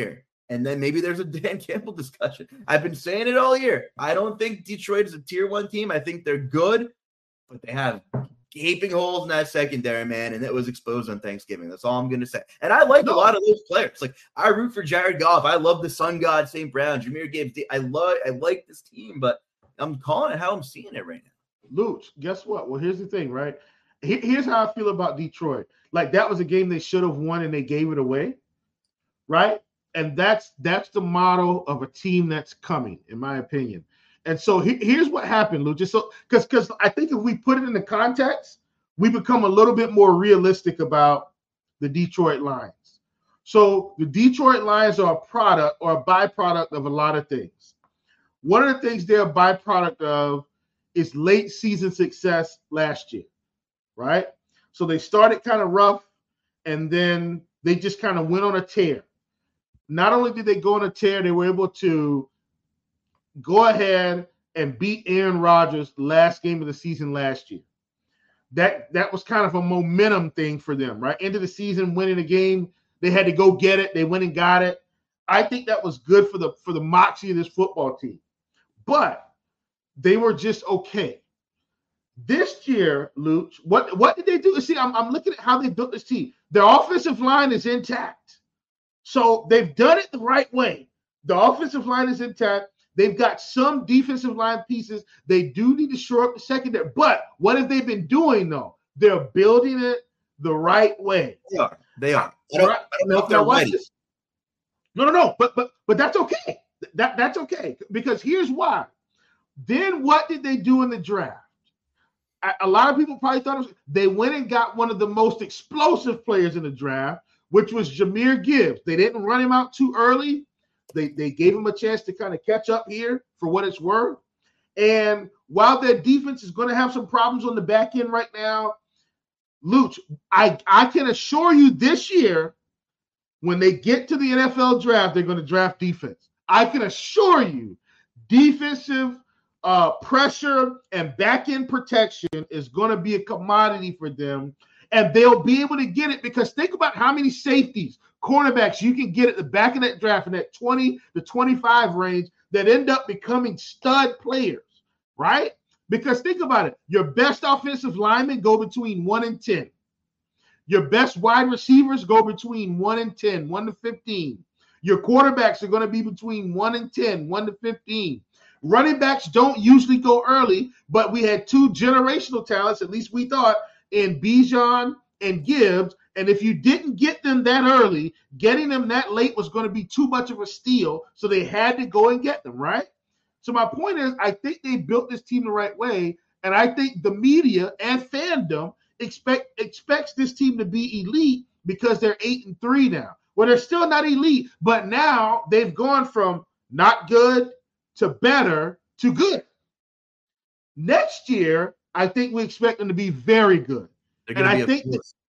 And then maybe there's a Dan Campbell discussion. I've been saying it all year. I don't think Detroit is a tier 1 team. I think they're good, but they have gaping holes in that secondary, man, and it was exposed on Thanksgiving. That's all I'm going to say. And I like a lot of those players. Like, I root for Jared Goff. I love the Sun God, St. Brown, Jahmyr Gibbs. I like this team, but I'm calling it how I'm seeing it right now. Luch, guess what? Well, here's the thing, right? Here's how I feel about Detroit. Like, that was a game they should have won and they gave it away, right? And that's the model of a team that's coming, in my opinion. And so here's what happened, Luch. So because I think if we put it in the context, we become a little bit more realistic about the Detroit Lions. So the Detroit Lions are a product or a byproduct of a lot of things. One of the things they're a byproduct of is late season success last year, right? So they started kind of rough, and then they just kind of went on a tear. Not only did they go on a tear, they were able to go ahead and beat Aaron Rodgers last game of the season last year. That was kind of a momentum thing for them, right? End of the season, winning a game, they had to go get it. They went and got it. I think that was good for the moxie of this football team. But they were just okay. This year, Luch, what did they do? See, I'm looking at how they built this team. Their offensive line is intact. So they've done it the right way. The offensive line is intact. They've got some defensive line pieces. They do need to shore up the secondary. But what have they been doing, though? They're building it the right way. They are. I don't know if they're ready. No. But that's okay. That's okay. Because here's why. Then what did they do in the draft? A lot of people probably thought they went and got one of the most explosive players in the draft, which was Jahmyr Gibbs. They didn't run him out too early. They gave him a chance to kind of catch up here for what it's worth. And while their defense is going to have some problems on the back end right now, Luch, I can assure you this year, when they get to the NFL draft, they're going to draft defense. I can assure you defensive pressure and back-end protection is going to be a commodity for them, and they'll be able to get it because think about how many safeties, cornerbacks you can get at the back of that draft in that 20 to 25 range that end up becoming stud players, right? Because think about it. Your best offensive linemen go between 1 and 10. Your best wide receivers go between 1 and 10, 1 to 15. Your quarterbacks are going to be between 1 and 10, 1 to 15. Running backs don't usually go early, but we had two generational talents, at least we thought, in Bijan and Gibbs. And if you didn't get them that early, getting them that late was going to be too much of a steal. So they had to go and get them, right? So my point is, I think they built this team the right way. And I think the media and fandom expects this team to be elite because they're 8-3 now. Well, they're still not elite, but now they've gone from not good to better to good. Next year, I think we expect them to be very good. And I think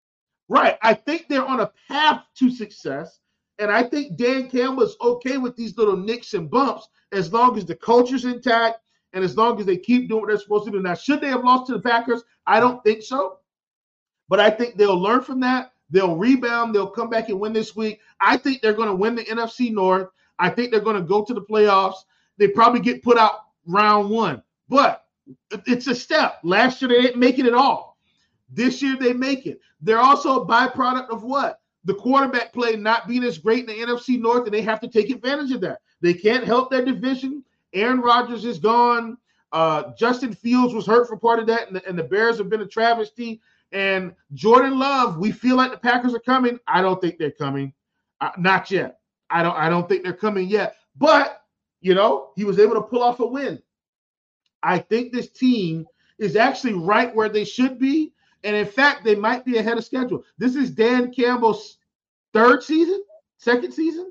I think they're on a path to success. And I think Dan Campbell is okay with these little nicks and bumps as long as the culture's intact and as long as they keep doing what they're supposed to do. Now, should they have lost to the Packers? I don't think so. But I think they'll learn from that. They'll rebound. They'll come back and win this week. I think they're going to win the NFC North. I think they're going to go to the playoffs. They probably get put out round 1. But it's a step. Last year, they didn't make it at all. This year, they make it. They're also a byproduct of what? The quarterback play not being as great in the NFC North, and they have to take advantage of that. They can't help their division. Aaron Rodgers is gone. Justin Fields was hurt for part of that, and the Bears have been a travesty. And Jordan Love, we feel like the Packers are coming. I don't think they're coming. Not yet. I don't think they're coming yet. But, you know, he was able to pull off a win. I think this team is actually right where they should be. And, in fact, they might be ahead of schedule. This is Dan Campbell's second season.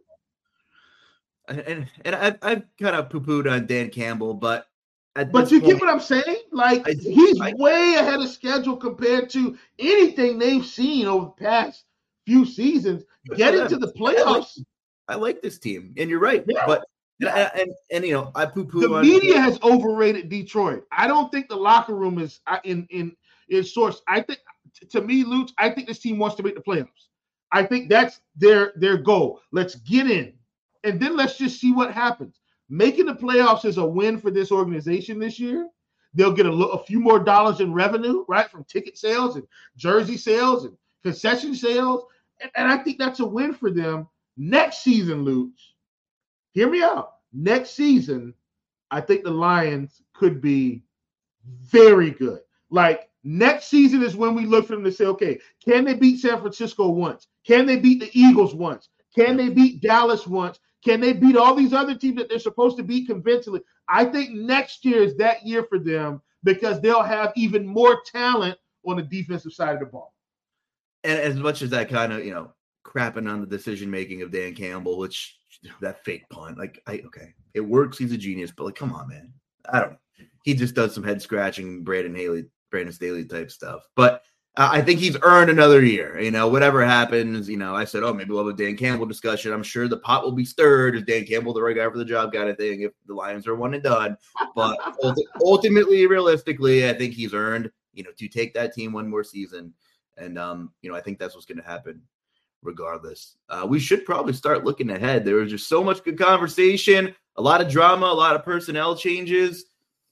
And I've kind of poo-pooed on Dan Campbell, but you get what I'm saying? Like, he's way ahead of schedule compared to anything they've seen over the past few seasons. Getting to the playoffs. I like this team, and you're right. Yeah. But and you know, I poo-poo. The media has overrated Detroit. I don't think the locker room is in source. I think, to me, Luch, I think this team wants to make the playoffs. I think that's their goal. Let's get in. and then let's just see what happens. Making the playoffs is a win for this organization this year. They'll get a few more dollars in revenue, right, from ticket sales and jersey sales and concession sales. And I think that's a win for them. Next season, Luch, hear me out. Next season, I think the Lions could be very good. Like, next season is when we look for them to say, okay, can they beat San Francisco once? Can they beat the Eagles once? Can they beat Dallas once? Can they beat all these other teams that they're supposed to beat convincingly? I think next year is that year for them because they'll have even more talent on the defensive side of the ball. And as much as that kind of, crapping on the decision-making of Dan Campbell, which that fake punt, okay, it works. He's a genius, but come on, man. He just does some head scratching, Brandon Staley type stuff. But I think he's earned another year. Whatever happens, I said, maybe we'll have a Dan Campbell discussion. I'm sure the pot will be stirred. Is Dan Campbell the right guy for the job kind of thing if the Lions are one and done? But ultimately, realistically, I think he's earned, to take that team one more season. And, I think that's what's going to happen regardless. We should probably start looking ahead. There was just so much good conversation, a lot of drama, a lot of personnel changes.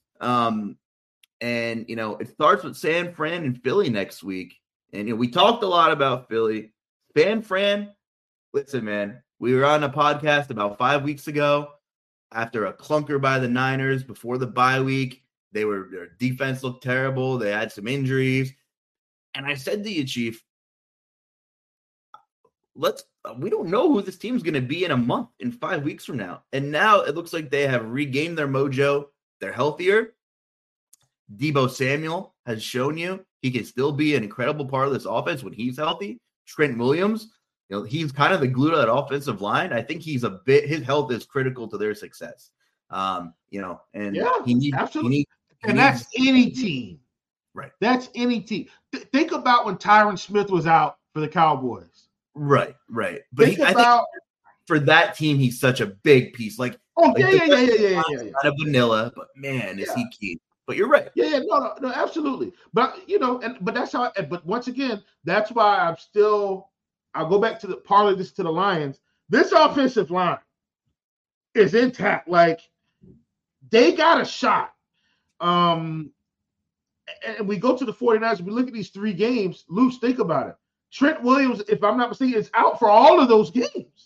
And, it starts with San Fran and Philly next week. And, we talked a lot about Philly. San Fran, listen, man, we were on a podcast about 5 weeks ago after a clunker by the Niners before the bye week. Their defense looked terrible. They had some injuries. And I said to you, Chief, we don't know who this team's going to be in 5 weeks from now. And now it looks like they have regained their mojo. They're healthier. Deebo Samuel has shown you he can still be an incredible part of this offense when he's healthy. Trent Williams, he's kind of the glue to that offensive line. I think his health is critical to their success. And absolutely. That's any team. Right. That's any team. Think about when Tyron Smith was out for the Cowboys. Right. But I think for that team, he's such a big piece. Yeah. Not a vanilla, but man, is he key. But you're right. Yeah, no, absolutely. But but that's how. But once again, that's why I'll go back to the parlay this to the Lions. This offensive line is intact. Like, they got a shot. And we go to the 49ers. We look at these 3 games. Luce, think about it. Trent Williams, if I'm not mistaken, is out for all of those games.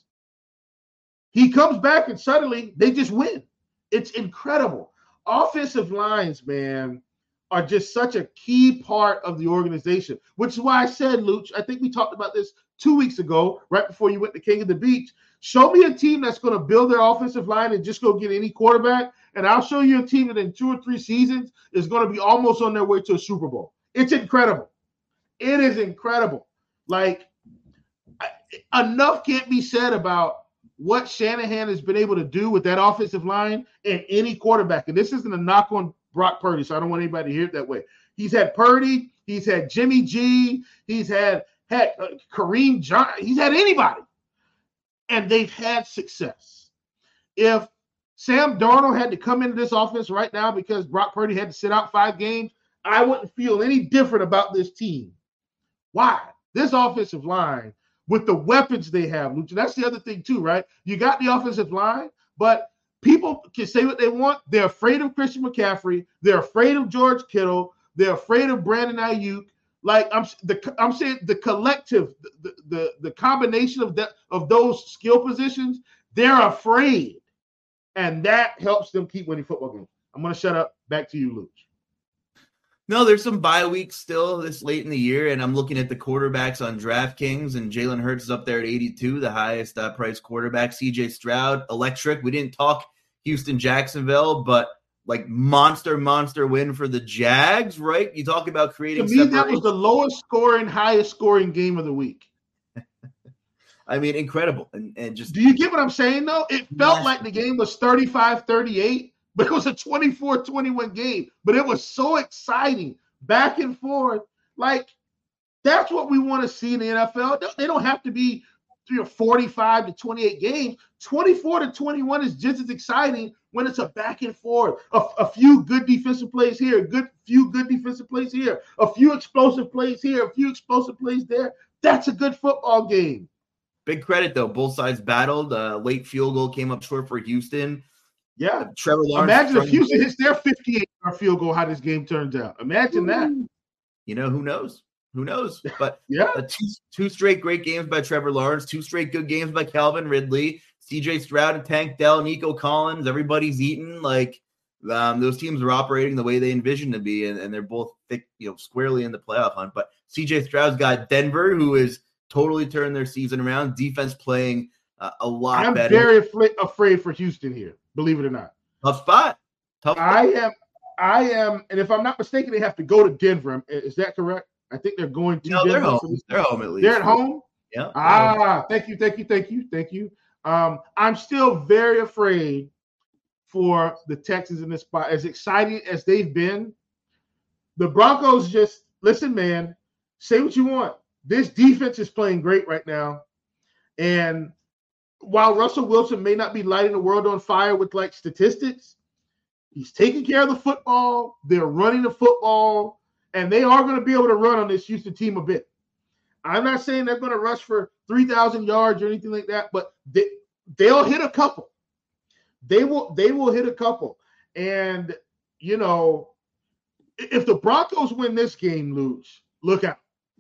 He comes back and suddenly they just win. It's incredible. Offensive lines, man, are just such a key part of the organization, which is why I said, Luch, I think we talked about this 2 weeks ago, right before you went to King of the Beach. Show me a team that's going to build their offensive line and just go get any quarterback, and I'll show you a team that in 2 or 3 seasons is going to be almost on their way to a Super Bowl. It's incredible. It is incredible. Like, enough can't be said about what Shanahan has been able to do with that offensive line and any quarterback. And this isn't a knock on Brock Purdy, so I don't want anybody to hear it that way. He's had Purdy. He's had Jimmy G. He's had Kareem John. He's had anybody. And they've had success. If Sam Darnold had to come into this offense right now because Brock Purdy had to sit out 5 games, I wouldn't feel any different about this team. Why? This offensive line, with the weapons they have, Lucha, that's the other thing too, right? You got the offensive line, but people can say what they want. They're afraid of Christian McCaffrey. They're afraid of George Kittle. They're afraid of Brandon Ayuk. Like, I'm saying, the collective, the combination of those skill positions, they're afraid, and that helps them keep winning football games. I'm going to shut up. Back to you, Luch. No, there's some bye weeks still this late in the year, and I'm looking at the quarterbacks on DraftKings, and Jalen Hurts is up there at 82, the highest priced quarterback. CJ Stroud, electric. We didn't talk Houston-Jacksonville, but like monster win for the Jags, right? You talk about creating. To me, that was the lowest scoring, highest scoring game of the week. I mean, incredible. And just, do you get what I'm saying, though? It felt like the game was 35-38. But it was a 24-21 game. But it was so exciting, back and forth. Like, that's what we want to see in the NFL. They don't have to be 45-28 games. 24-21 is just as exciting when it's a back and forth. A few good defensive plays here, few good defensive plays here, a few explosive plays here, a few explosive plays there. That's a good football game. big credit though. Both sides battled. Late field goal came up short for Houston. Yeah. Trevor Lawrence. Imagine if Houston hits their 58-yard field goal, how this game turns out. Imagine that. You know, who knows? Who knows? But yeah, two straight great games by Trevor Lawrence, 2 straight good games by Calvin Ridley, CJ Stroud and Tank Dell, Nico Collins. Everybody's eating. Like, those teams are operating the way they envisioned to be, and they're both squarely in the playoff hunt. But CJ Stroud's got Denver, who is totally turned their season around. Defense playing a lot better. I'm very afraid for Houston here, believe it or not. Tough spot. I am, and if I'm not mistaken, they have to go to Denver. Is that correct? I think they're going to Denver. They're home. They're home at least. They're at home? Yeah. Thank you. I'm still very afraid for the Texans in this spot. As exciting as they've been, the Broncos just, listen, man, say what you want. This defense is playing great right now. And while Russell Wilson may not be lighting the world on fire with like statistics, he's taking care of the football. They're running the football, and they are going to be able to run on this Houston team a bit. I'm not saying they're going to rush for 3,000 yards or anything like that, but they'll hit a couple. They will hit a couple. And, you know, if the Broncos win this game, Luch, look out.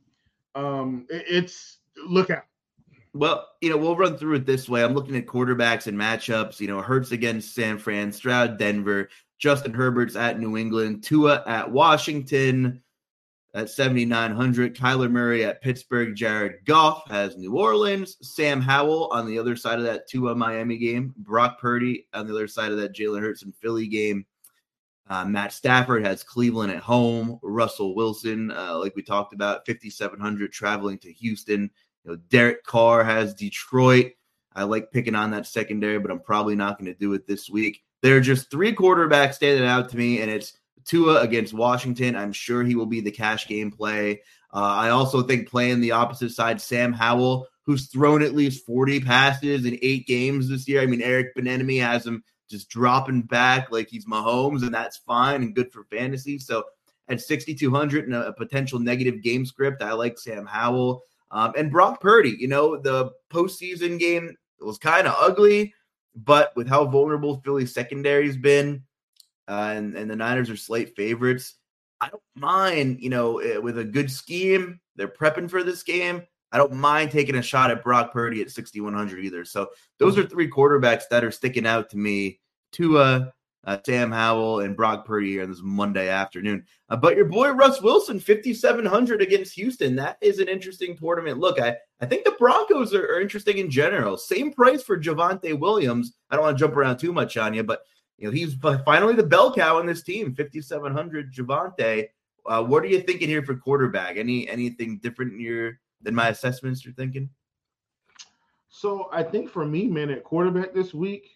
Look out. Well, we'll run through it this way. I'm looking at quarterbacks and matchups. Hurts against San Fran, Stroud, Denver, Justin Herbert's at New England, Tua at Washington at 7,900, Kyler Murray at Pittsburgh, Jared Goff has New Orleans, Sam Howell on the other side of that Tua Miami game, Brock Purdy on the other side of that Jalen Hurts and Philly game. Matt Stafford has Cleveland at home, Russell Wilson, like we talked about, 5,700 traveling to Houston. Derek Carr has Detroit. I like picking on that secondary, but I'm probably not going to do it this week. There are just 3 quarterbacks standing out to me, and it's Tua against Washington. I'm sure he will be the cash game play. I also think playing the opposite side, Sam Howell, who's thrown at least 40 passes in 8 games this year. I mean, Eric Bieniemy has him just dropping back like he's Mahomes, and that's fine and good for fantasy. So at 6,200 and a potential negative game script, I like Sam Howell. And Brock Purdy, the postseason game was kind of ugly, but with how vulnerable Philly's secondary's been, and the Niners are slate favorites, I don't mind, with a good scheme, they're prepping for this game. I don't mind taking a shot at Brock Purdy at 6,100 either. So those are 3 quarterbacks that are sticking out to me. Tua, Sam Howell, and Brock Purdy here on this Monday afternoon. But your boy Russ Wilson, 5,700 against Houston. That is an interesting tournament. Look, I think the Broncos are interesting in general. Same price for Javonte Williams. I don't want to jump around too much on you, but he's finally the bell cow on this team, 5,700 Javonte. What are you thinking here for quarterback? Anything different than my assessments you're thinking? So I think for me, man, at quarterback this week,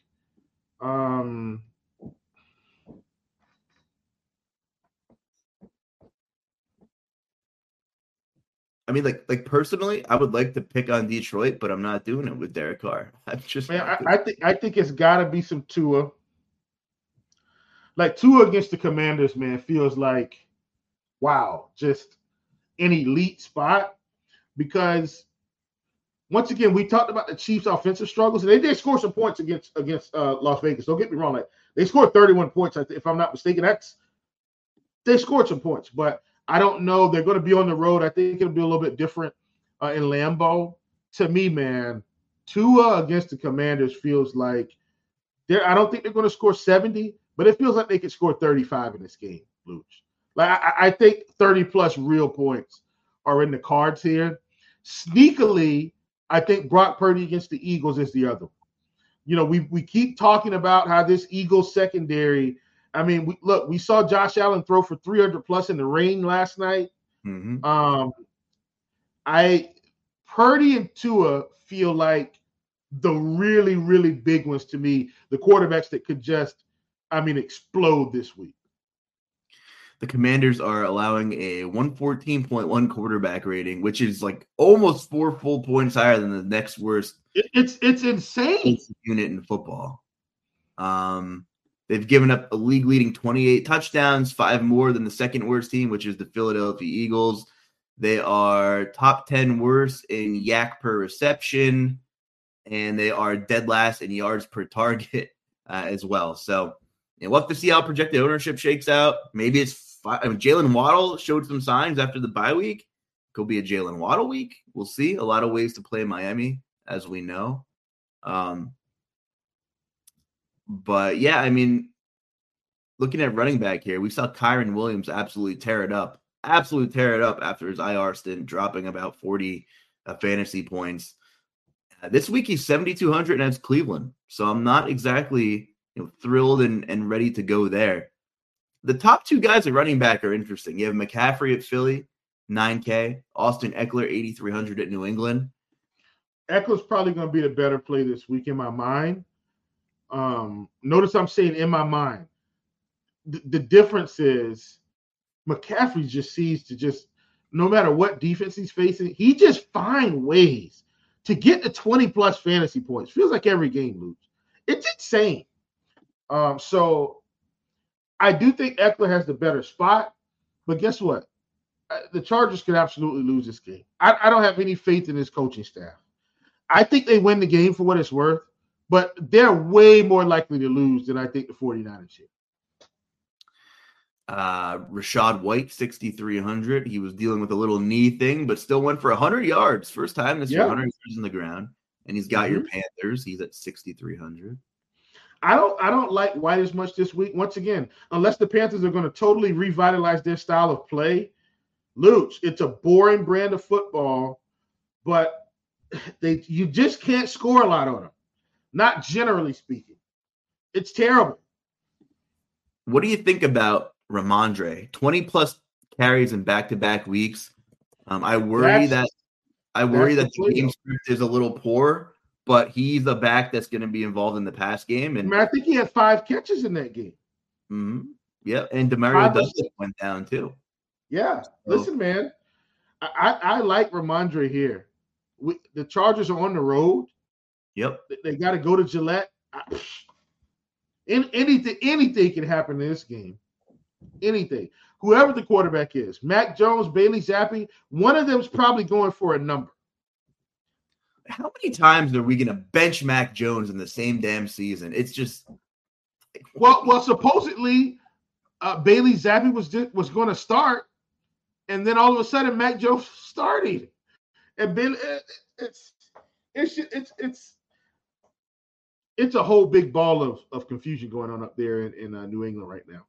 I mean, like personally, I would like to pick on Detroit, but I'm not doing it with Derek Carr. I'm just I think it's got to be some Tua. Like Tua against the Commanders, man, feels like, wow, just an elite spot. Because once again, we talked about the Chiefs' offensive struggles, and they did score some points against Las Vegas. Don't get me wrong; like they scored 31 points, if I'm not mistaken. They scored some points, but I don't know. They're going to be on the road. I think it'll be a little bit different in Lambeau. To me, man, Tua against the Commanders feels like I don't think they're going to score 70, but it feels like they could score 35 in this game, Luch. Like I think 30-plus real points are in the cards here. Sneakily, I think Brock Purdy against the Eagles is the other one. We keep talking about how this Eagles secondary – I mean, we saw Josh Allen throw for 300-plus in the rain last night. Mm-hmm. Purdy and Tua feel like the really, really big ones to me, the quarterbacks that could just, explode this week. The Commanders are allowing a 114.1 quarterback rating, which is like almost 4 full points higher than the next worst. It's insane unit in football. They've given up a league-leading 28 touchdowns, 5 more than the second worst team, which is the Philadelphia Eagles. They are top 10 worst in yak per reception, and they are dead last in yards per target as well. So we'll have to see how projected ownership shakes out. Maybe it's Jalen Waddle showed some signs after the bye week. Could be a Jalen Waddle week. We'll see. A lot of ways to play Miami, as we know. But yeah, I mean, looking at running back here, we saw Kyron Williams absolutely tear it up after his IR stint, dropping about 40 fantasy points. This week he's 7,200 and that's Cleveland. So I'm not exactly thrilled and ready to go there. The top two guys at running back are interesting. You have McCaffrey at Philly, 9K. Austin Eckler, 8,300 at New England. Eckler's probably going to be the better play this week in my mind. Notice I'm saying in my mind. The difference is McCaffrey just seems to no matter what defense he's facing, he just finds ways to get to 20-plus fantasy points. Feels like every game lose. It's insane. So I do think Eckler has the better spot, but guess what? The Chargers could absolutely lose this game. I don't have any faith in this coaching staff. I think they win the game for what it's worth, but they're way more likely to lose than I think the 49ers here. Rachaad White, 6,300. He was dealing with a little knee thing, but still went for 100 yards. First time this year, 100 yards in the ground. And he's got your Panthers. He's at 6,300. I don't like White as much this week. Once again, unless the Panthers are going to totally revitalize their style of play, Luch, it's a boring brand of football, but you just can't score a lot on them. Not generally speaking. It's terrible. What do you think about Ramondre? 20-plus carries in back-to-back weeks. I worry that the game script is a little poor, but he's a back that's going to be involved in the pass game. And I think he had 5 catches in that game. Mm-hmm. Yeah, and Demario Douglas went down too. Yeah, listen, man, I like Ramondre here. The Chargers are on the road. Yep, they got to go to Gillette. Anything can happen in this game. Anything. Whoever the quarterback is, Mac Jones, Bailey Zappi, one of them's probably going for a number. How many times are we going to bench Mac Jones in the same damn season? It's just well, supposedly Bailey Zappi was going to start, and then all of a sudden Mac Jones started, and it's a whole big ball of confusion going on up there in New England right now.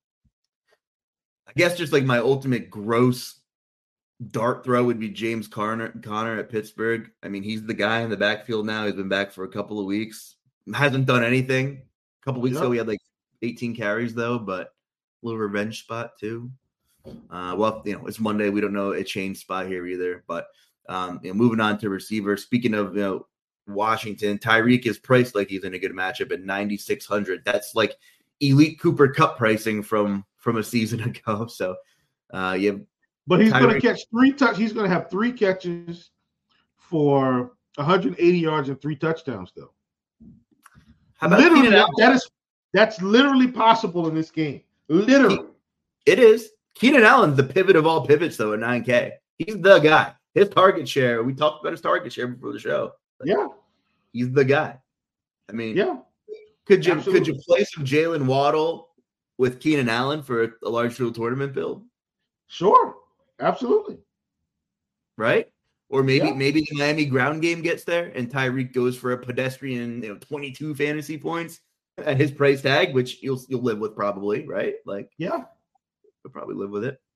I guess just like my ultimate gross dart throw would be James Conner at Pittsburgh. I mean, he's the guy in the backfield now. He's been back for a couple of weeks. Hasn't done anything. A couple of weeks ago, he had like 18 carries though, but a little revenge spot too. Well, it's Monday. We don't know a change spot here either. But moving on to receiver. Speaking of Washington, Tyreek is priced like he's in a good matchup at 9,600. That's like elite Cooper Kupp pricing from a season ago. So but he's going to catch 3 touchdowns. He's going to have 3 catches for 180 yards and 3 touchdowns, though. How about literally, that's literally possible in this game. Literally, it is. Keenan Allen's the pivot of all pivots, though, at 9K. He's the guy. His target share. We talked about his target share before the show. He's the guy. I mean, Could you play some Jalen Waddle with Keenan Allen for a large field tournament build? Sure, absolutely. Right? Or maybe the Miami ground game gets there and Tyreek goes for a pedestrian, 22 fantasy points at his price tag, which you'll live with probably, right? Like, you'll probably live with it.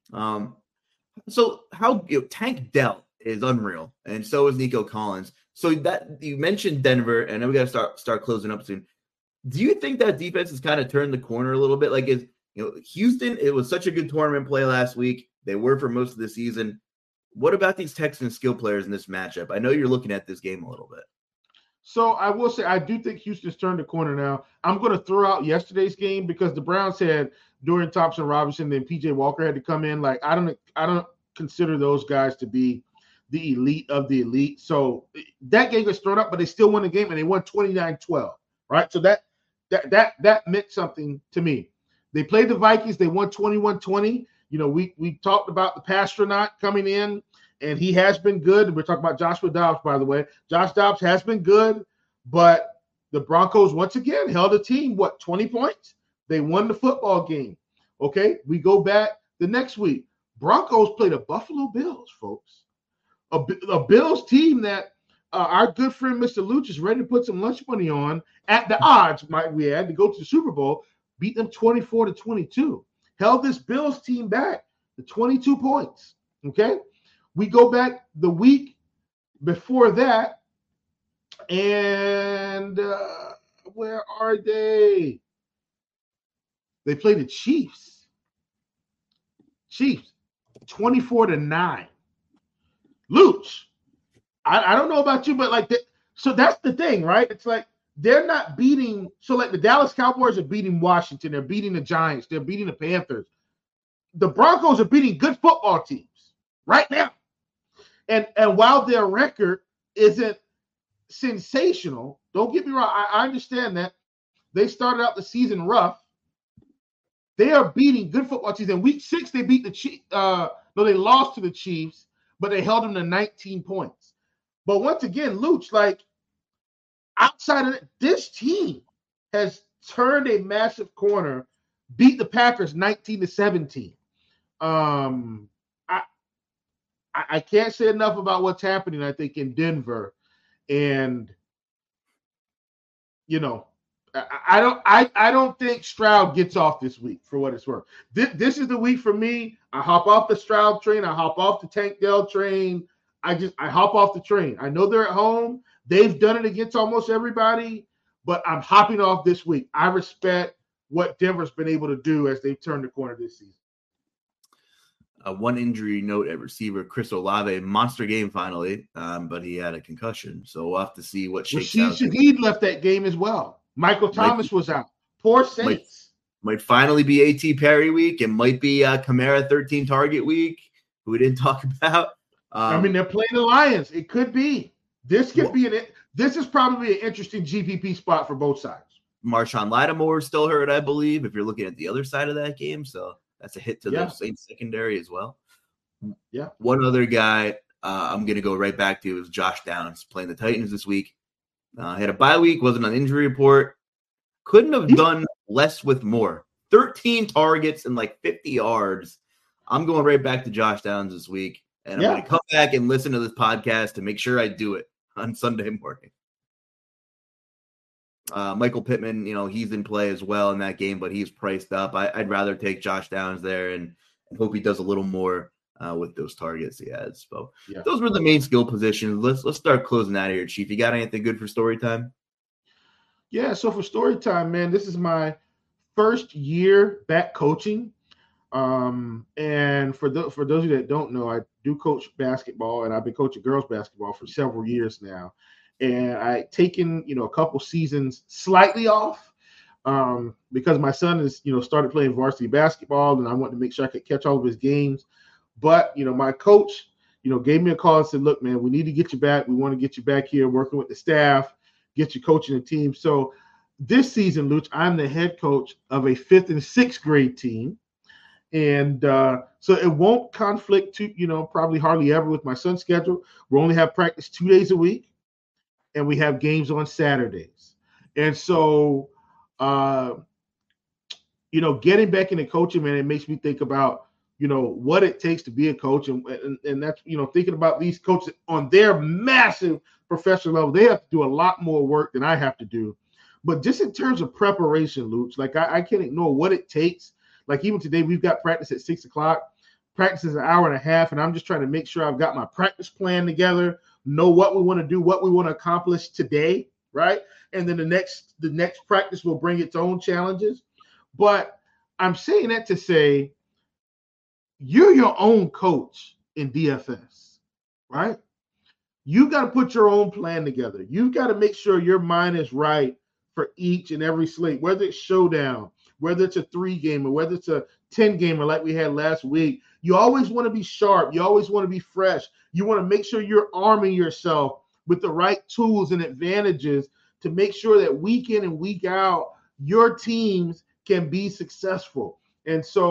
So how Tank Dell is unreal, and so is Nico Collins. So that you mentioned Denver, and then we got to start closing up soon. Do you think that defense has kind of turned the corner a little bit? Like, Houston, it was such a good tournament play last week. They were for most of the season. What about these Texans skill players in this matchup? I know you're looking at this game a little bit. So I will say I do think Houston's turned the corner now. I'm going to throw out yesterday's game because the Browns had Dorian Thompson-Robinson, then P.J. Walker had to come in. Like, I don't consider those guys to be the elite of the elite. So that game was thrown up, but they still won the game, and they won 29-12, right? So that meant something to me. They played the Vikings. They won 21-20. we talked about the Pasternak coming in, and he has been good. We're talking about Joshua Dobbs, by the way. Josh Dobbs has been good, but the Broncos once again held a team, 20 points? They won the football game. Okay, we go back the next week. Broncos played the Buffalo Bills, folks. A Bills team that our good friend Mr. Luch is ready to put some lunch money on at the odds, might we add, to go to the Super Bowl, beat them 24-22. Held this Bills team back to 22 points. Okay, we go back the week before that, and where are they? They played the Chiefs. 24-9. Luch, I don't know about you, but so that's the thing, right? It's like they're not beating. So like the Dallas Cowboys are beating Washington, they're beating the Giants, they're beating the Panthers. The Broncos are beating good football teams right now. And while their record isn't sensational, don't get me wrong, I understand that they started out the season rough. They are beating good football teams. In week 6, they beat the Chiefs. They lost to the Chiefs, but they held them to 19 points. But once again, Luch, outside of it, this team has turned a massive corner, beat the Packers 19-17. I can't say enough about what's happening, I think, in Denver. And, I don't think Stroud gets off this week, for what it's worth. This is the week for me. I hop off the Stroud train. I hop off the Tank Dell train. I hop off the train. I know they're at home. They've done it against almost everybody, but I'm hopping off this week. I respect what Denver's been able to do as they've turned the corner this season. One injury note at receiver, Chris Olave, monster game finally, but he had a concussion. So we'll have to see what shakes out. Shaheed left that game as well. Michael Thomas was out. Poor Saints. Might finally be A.T. Perry week. It might be Kamara 13 target week, who we didn't talk about. They're playing the Lions. It could be. This is probably an interesting GPP spot for both sides. Marshawn Lattimore is still hurt, I believe, if you're looking at the other side of that game. So that's a hit to the Saints secondary as well. Yeah. One other guy I'm going to go right back to is Josh Downs playing the Titans this week. Had a bye week, wasn't on injury report. Couldn't have done less with more. 13 targets and 50 yards. I'm going right back to Josh Downs this week. And I'm going to come back and listen to this podcast to make sure I do it on Sunday morning. Michael Pittman, he's in play as well in that game, but he's priced up. I'd rather take Josh Downs there and hope he does a little more with those targets he has. So those were the main skill positions. Let's start closing out here, Chief. You got anything good for story time? Yeah, so for story time, man, this is my first year back coaching. And for those of you that don't know, I do coach basketball, and I've been coaching girls basketball for several years now. And I've taken, a couple seasons slightly off because my son is, started playing varsity basketball, and I wanted to make sure I could catch all of his games. But, my coach, gave me a call and said, look, man, we need to get you back. We want to get you back here working with the staff, get you coaching the team. So this season, Luch, I'm the head coach of a 5th and 6th grade team. And so it won't conflict probably hardly ever with my son's schedule. We only have practice 2 days a week, and we have games on Saturdays. And so, getting back into coaching, man, it makes me think about, what it takes to be a coach. And that's, thinking about these coaches on their massive professional level, they have to do a lot more work than I have to do. But just in terms of preparation, Luch, I can't ignore what it takes. Even today, we've got practice at 6:00. Practice is an hour and a half, and I'm just trying to make sure I've got my practice plan together, know what we want to do, what we want to accomplish today, right? And then the next practice will bring its own challenges. But I'm saying that to say you're your own coach in DFS, right? You got to put your own plan together. You've got to make sure your mind is right for each and every slate, whether it's showdown, whether it's a 3-gamer, whether it's a 10-gamer like we had last week. You always want to be sharp. You always want to be fresh. You want to make sure you're arming yourself with the right tools and advantages to make sure that week in and week out, your teams can be successful. And so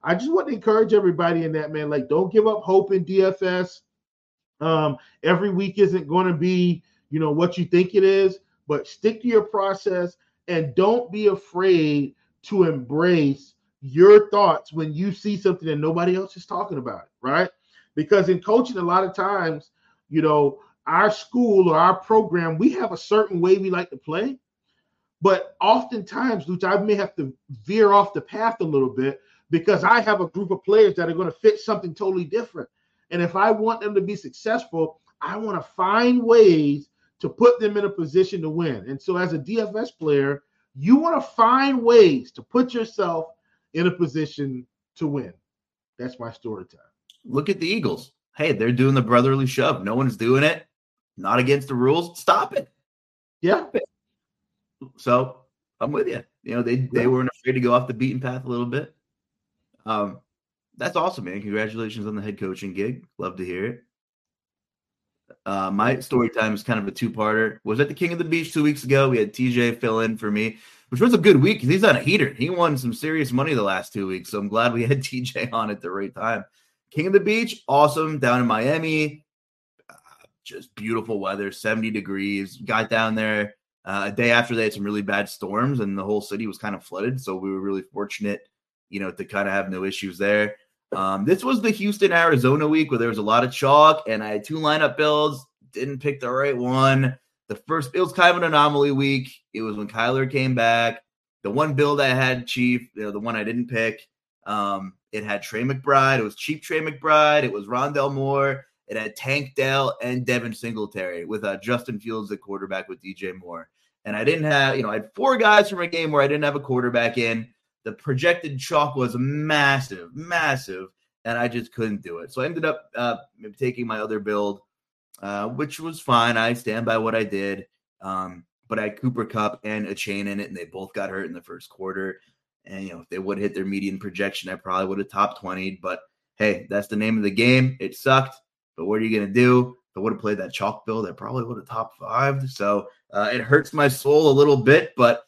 I just want to encourage everybody in that, man. Like, don't give up hope in DFS. Every week isn't going to be, what you think it is, but stick to your process and don't be afraid to embrace your thoughts when you see something that nobody else is talking about, right? Because in coaching, a lot of times, our school or our program, we have a certain way we like to play. But oftentimes, Luch, I may have to veer off the path a little bit because I have a group of players that are going to fit something totally different. And if I want them to be successful, I want to find ways to put them in a position to win. And so as a DFS player, you want to find ways to put yourself in a position to win. That's my story time. Look at the Eagles. Hey, they're doing the brotherly shove. No one's doing it. Not against the rules. Stop it. Yeah. So I'm with you. They weren't afraid to go off the beaten path a little bit. That's awesome, man. Congratulations on the head coaching gig. Love to hear it. My story time is kind of a two-parter. Was at the King of the Beach 2 weeks ago. We had TJ fill in for me, which was a good week because he's on a heater. He won some serious money the last 2 weeks, so I'm glad we had TJ on at the right time. King of the Beach, awesome, down in Miami. Just beautiful weather, 70 degrees. Got down there a day after they had some really bad storms, and the whole city was kind of flooded, so we were really fortunate, to kind of have no issues there. This was the Houston, Arizona week where there was a lot of chalk, and I had 2 lineup builds, didn't pick the right one. It was kind of an anomaly week. It was when Kyler came back. The one build I had, Chief, the one I didn't pick, it had Trey McBride. It was cheap Trey McBride. It was Rondell Moore. It had Tank Dell and Devin Singletary with Justin Fields at quarterback with DJ Moore. And I didn't have, I had 4 guys from a game where I didn't have a quarterback in. The projected chalk was massive, and I just couldn't do it. So I ended up taking my other build, which was fine. I stand by what I did. But I had Cooper Kupp and a chain in it, and they both got hurt in the first quarter. And, if they would hit their median projection, I probably would have top 20'd. But, hey, that's the name of the game. It sucked. But what are you going to do? If I would have played that chalk build, I probably would have top 5'd. So it hurts my soul a little bit. But,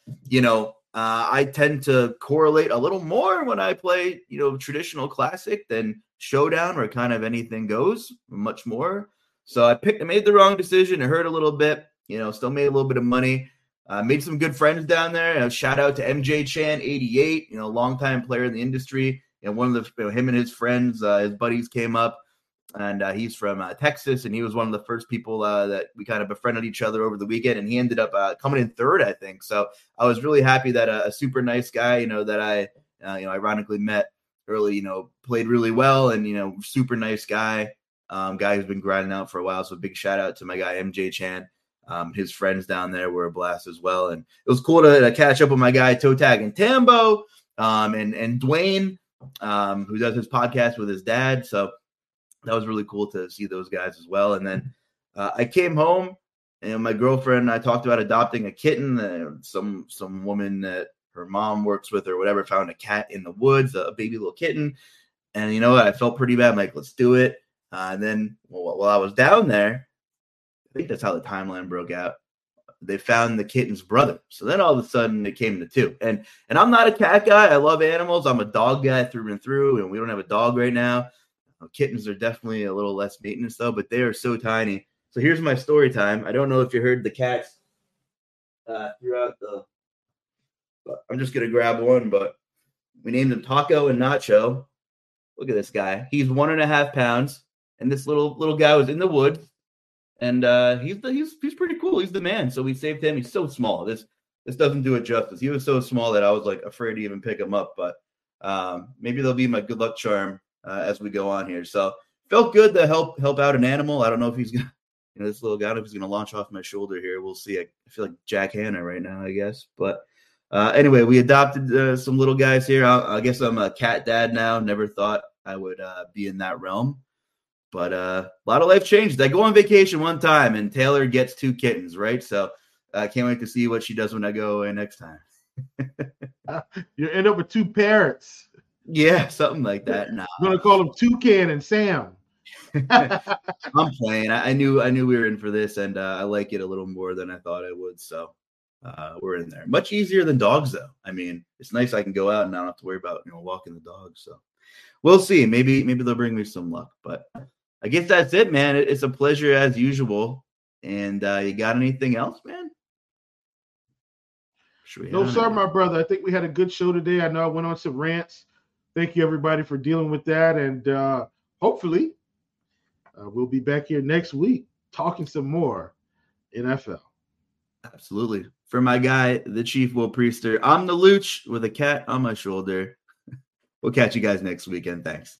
I tend to correlate a little more when I play, traditional classic than showdown where kind of anything goes, much more. So I made the wrong decision. It hurt a little bit, still made a little bit of money. Made some good friends down there. Shout out to MJ Chan 88, longtime player in the industry. And one of the, him and his friends, his buddies came up. And he's from Texas, and he was one of the first people that we kind of befriended each other over the weekend, and he ended up coming in third, I think. So I was really happy that a super nice guy, that I, ironically met early, played really well, and, super nice guy, guy who's been grinding out for a while. So big shout out to my guy, MJ Chan. His friends down there were a blast as well. And it was cool to catch up with my guy, Toe Tag and Tambo, and Dwayne, who does his podcast with his dad. So that was really cool to see those guys as well. And then I came home, and my girlfriend and I talked about adopting a kitten. Some woman that her mom works with or whatever found a cat in the woods, a baby little kitten. And I felt pretty bad. I'm like, let's do it. And then while I was down there, I think that's how the timeline broke out. They found the kitten's brother. So then all of a sudden it came to 2. And I'm not a cat guy. I love animals. I'm a dog guy through and through, and we don't have a dog right now. Kittens are definitely a little less maintenance, though, but they are so tiny. So here's my story time. I don't know if you heard the cats throughout the – I'm just going to grab one, but we named him Taco and Nacho. Look at this guy. He's 1.5 pounds, and this little guy was in the woods, and he's pretty cool. He's the man, so we saved him. He's so small. This doesn't do it justice. He was so small that I was, afraid to even pick him up, but maybe they'll be my good luck charm as we go on here. So felt good to help out an animal. I don't know if he's gonna, this little guy, if he's gonna launch off my shoulder here. We'll see. I feel like Jack Hanna right now, I guess. But anyway, we adopted some little guys here. I guess I'm a cat dad now. Never thought I would be in that realm, but a lot of life changed. I go on vacation one time, and Taylor gets 2 kittens, right? So I can't wait to see what she does when I go away next time. You end up with 2 parrots. Yeah, something like that. No, I'm gonna call them Toucan and Sam. I'm playing. I knew we were in for this, and I like it a little more than I thought I would. So we're in there. Much easier than dogs, though. I mean, it's nice I can go out and I don't have to worry about walking the dog. So we'll see. Maybe they'll bring me some luck. But I guess that's it, man. It's a pleasure as usual. And you got anything else, man? No, sir, my brother. I think we had a good show today. I know I went on some rants. Thank you, everybody, for dealing with that. And hopefully we'll be back here next week talking some more NFL. Absolutely. For my guy, the Chief Will Priester, I'm the Luch with a cat on my shoulder. We'll catch you guys next weekend. Thanks.